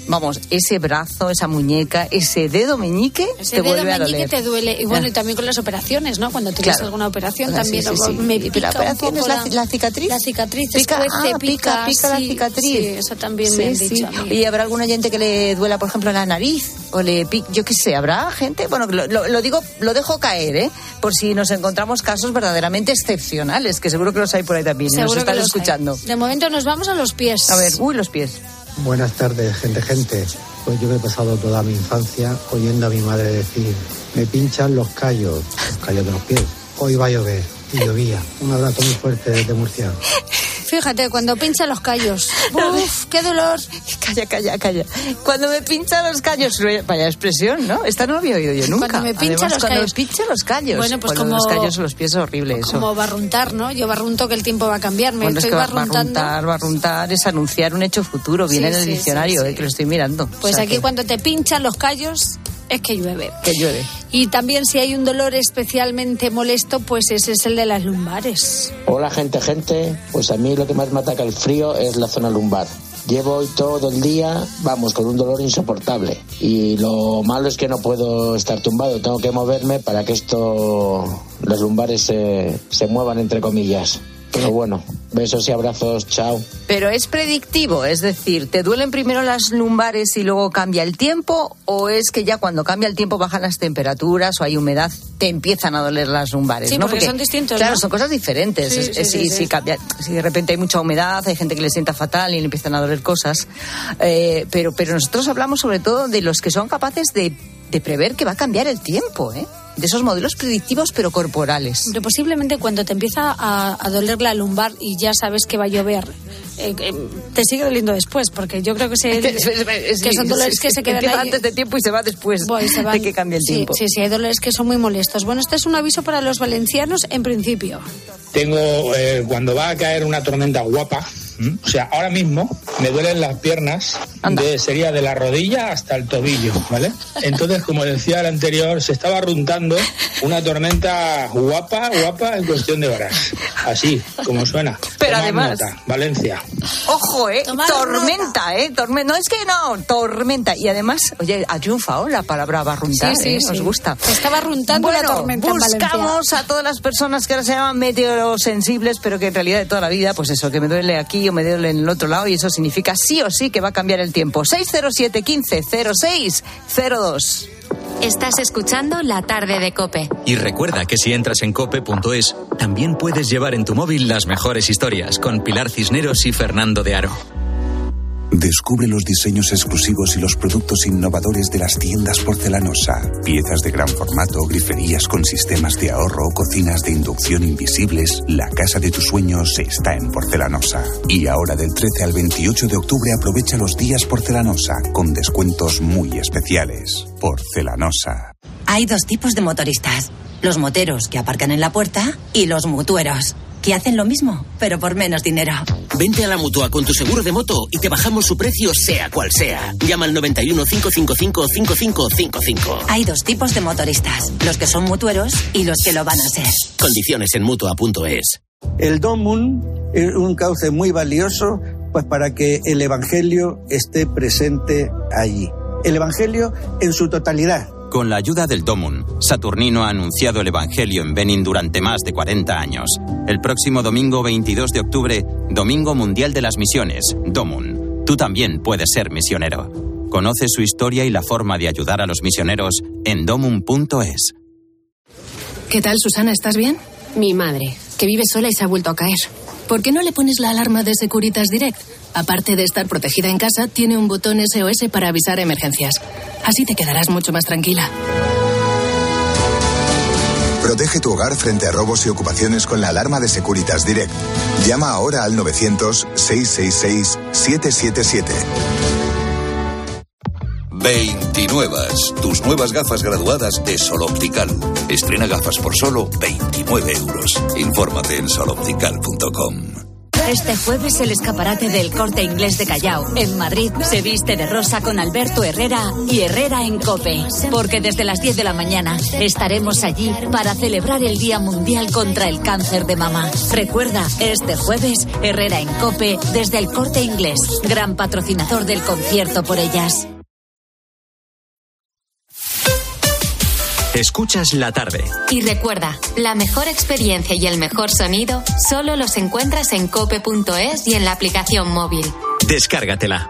vamos, ese brazo, esa muñeca, ese dedo meñique ese te dedo vuelve a doler. meñique te duele. Y bueno, y también con las operaciones, ¿no? Cuando tienes Claro. alguna operación Hola, también sí, sí, sí. me pica ¿La operación un poco es la, la cicatriz? La cicatriz Pica, escuece, ah, pica, pica, pica la sí, cicatriz. Sí, eso también Sí, me han sí. dicho a mí. ¿Y habrá algún oyente que le duela, por ejemplo, la nariz? O le pique, yo qué sé, ¿habrá gente? Bueno, lo, lo, lo digo, lo dejo caer, ¿eh? Por si nos encontramos casos verdaderamente excepcionales, que seguro que los hay por ahí también, y nos Seguro que están los escuchando. hay. De momento nos vamos a los pies. A ver, uy, los pies. Buenas tardes, gente, gente. Pues yo me he pasado toda mi infancia oyendo a mi madre decir, me pinchan los callos, los callos de los pies. Hoy va a llover. Y llovía. Un abrazo muy fuerte desde Murcia. Fíjate, cuando pincha los callos. ¡Uf, qué dolor! Calla, calla, calla. Cuando me pincha los callos, vaya expresión, ¿no? Esta no lo había oído yo nunca. Cuando me pincha Además, los cuando callos. me pincha los callos. Bueno, pues Cuando como- los callos o los pies es horrible eso. Como barruntar, ¿no? Yo barrunto que el tiempo va a cambiar. Me Bueno, es estoy que va- barruntando. barruntar, barruntar es anunciar un hecho futuro. Viene Sí, en el sí, diccionario, sí, sí. eh, que lo estoy mirando. Pues O sea aquí que- cuando te pinchan los callos es que llueve. que llueve. Y también si hay un dolor especialmente molesto, pues ese es el de las lumbares. Hola gente, gente, pues a mí lo que más me ataca el frío es la zona lumbar. Llevo hoy todo el día, vamos, con un dolor insoportable. Y lo malo es que no puedo estar tumbado, tengo que moverme para que esto, las lumbares se, se muevan, entre comillas. Pero bueno, besos y abrazos, chao. Pero es predictivo, es decir, ¿te duelen primero las lumbares y luego cambia el tiempo? ¿O es que ya cuando cambia el tiempo bajan las temperaturas o hay humedad, te empiezan a doler las lumbares? Sí, ¿no? porque son distintos, Claro, ¿no? son cosas diferentes. Sí, Es- sí, es- sí, si, sí. si cambia, si de repente hay mucha humedad, hay gente que le sienta fatal y le empiezan a doler cosas. Eh, pero, pero nosotros hablamos sobre todo de los que son capaces de, de prever que va a cambiar el tiempo, ¿eh? De esos modelos predictivos pero corporales. Pero posiblemente cuando te empieza a, a doler la lumbar y ya sabes que va a llover, eh, eh, te sigue doliendo después, porque yo creo que, se, que son dolores que se quedan Empieza ahí. antes de tiempo y se va después Voy, se van. de que cambie el Sí, tiempo. Sí, sí, hay dolores que son muy molestos. Bueno, este es un aviso para los valencianos en principio. Tengo, eh, cuando va a caer una tormenta guapa, ¿m? O sea, ahora mismo me duelen las piernas, de, sería de la rodilla hasta el tobillo, ¿vale? Entonces, como decía el anterior, se estaba runtando una tormenta guapa, guapa en cuestión de horas. Así, como suena. Pero Tomad además- nota, Valencia. Ojo, ¿eh? Tomar tormenta, ¿eh? Tormenta. No es que no, tormenta. Y además, oye, ha triunfado la palabra barruntar, Sí, sí, ¿eh? sí. Os gusta. Estaba runtando Bueno, la tormenta en Valencia. buscamos a todas las personas que ahora se llaman meteorosensibles, pero que en realidad de toda la vida, pues eso, que me duele aquí o me duele en el otro lado, y eso significa sí o sí que va a cambiar el tiempo. seis cero siete, quince, cero seis, cero dos. Estás escuchando La Tarde de COPE. Y recuerda que si entras en cope punto es, también puedes llevar en tu móvil las mejores historias con Pilar Cisneros y Fernando de Aro. Descubre los diseños exclusivos y los productos innovadores de las tiendas Porcelanosa. Piezas de gran formato, griferías con sistemas de ahorro, cocinas de inducción invisibles. La casa de tus sueños está en Porcelanosa. Y ahora del trece al veintiocho de octubre aprovecha los días Porcelanosa con descuentos muy especiales. Porcelanosa. Hay dos tipos de motoristas. Los moteros que aparcan en la puerta y los mutueros, que hacen lo mismo, pero por menos dinero. Vente a la Mutua con tu seguro de moto y te bajamos su precio sea cual sea. Llama al noventa y uno, cinco cinco cinco, cinco cinco cinco cinco. Hay dos tipos de motoristas, los que son mutueros y los que lo van a ser. Condiciones en Mutua punto es. El Domum es un cauce muy valioso, pues para que el Evangelio esté presente allí. El Evangelio en su totalidad. Con la ayuda del Domun, Saturnino ha anunciado el Evangelio en Benín durante más de cuarenta años. El próximo domingo veintidós de octubre, Domingo Mundial de las Misiones, Domun. Tú también puedes ser misionero. Conoce su historia y la forma de ayudar a los misioneros en domun punto es. ¿Qué tal, Susana? ¿Estás bien? Mi madre, que vive sola y se ha vuelto a caer. ¿Por qué no le pones la alarma de Securitas Direct? Aparte de estar protegida en casa, tiene un botón S O S para avisar emergencias. Así te quedarás mucho más tranquila. Protege tu hogar frente a robos y ocupaciones con la alarma de Securitas Direct. Llama ahora al novecientos, seiscientos sesenta y seis, setecientos setenta y siete. veintinuevas, tus nuevas gafas graduadas de Sol Optical. Estrena gafas por solo veintinueve euros. Infórmate en sol optical punto com. Este jueves el escaparate del Corte Inglés de Callao, en Madrid, se viste de rosa con Alberto Herrera y Herrera en COPE. Porque desde las diez de la mañana estaremos allí para celebrar el Día Mundial contra el Cáncer de Mama. Recuerda, este jueves, Herrera en COPE desde el Corte Inglés, gran patrocinador del concierto por ellas. Escuchas la tarde. Y recuerda, la mejor experiencia y el mejor sonido solo los encuentras en cope punto es y en la aplicación móvil. Descárgatela.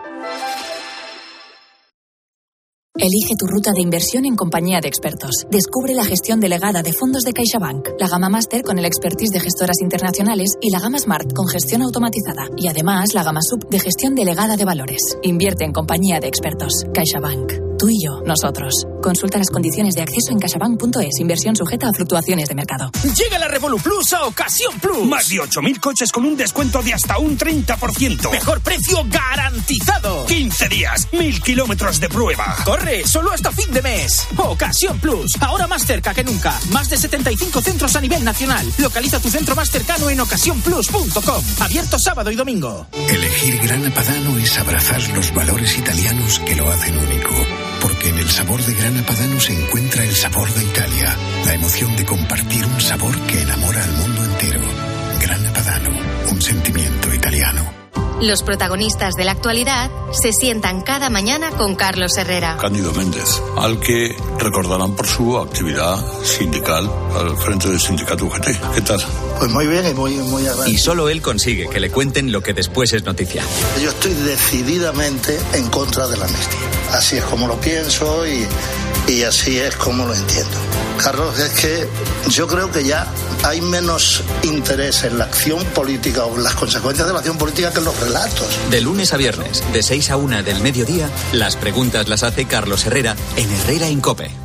Elige tu ruta de inversión en compañía de expertos. Descubre la gestión delegada de fondos de CaixaBank, la gama Master con el expertise de gestoras internacionales y la gama Smart con gestión automatizada. Y además la gama Sub de gestión delegada de valores. Invierte en compañía de expertos. CaixaBank. Tú y yo, nosotros. Consulta las condiciones de acceso en caixabank punto es. Inversión sujeta a fluctuaciones de mercado. Llega la Revolut Plus a Ocasión Plus. Más de ocho mil coches con un descuento de hasta un treinta por ciento. Mejor precio garantizado. quince días, mil kilómetros de prueba. Corre, solo hasta fin de mes. Ocasión Plus, ahora más cerca que nunca. Más de setenta y cinco centros a nivel nacional. Localiza tu centro más cercano en ocasión plus punto com. Abierto sábado y domingo. Elegir Grana Padano es abrazar los valores italianos que lo hacen único. Porque en el sabor de Grana Padano se encuentra el sabor de Italia, la emoción de compartir un sabor que enamora al mundo entero. Grana Padano, un sentimiento italiano. Los protagonistas de la actualidad se sientan cada mañana con Carlos Herrera. Cándido Méndez, al que recordarán por su actividad sindical al frente del sindicato U G T. ¿Qué tal? Pues muy bien y muy, muy agradecido. Y solo él consigue que le cuenten lo que después es noticia. Yo estoy decididamente en contra de la amnistía. Así es como lo pienso y, y así es como lo entiendo. Carlos, es que yo creo que ya hay menos interés en la acción política o en las consecuencias de la acción política que en los relatos. De lunes a viernes, de seis a una del mediodía, las preguntas las hace Carlos Herrera en Herrera en COPE.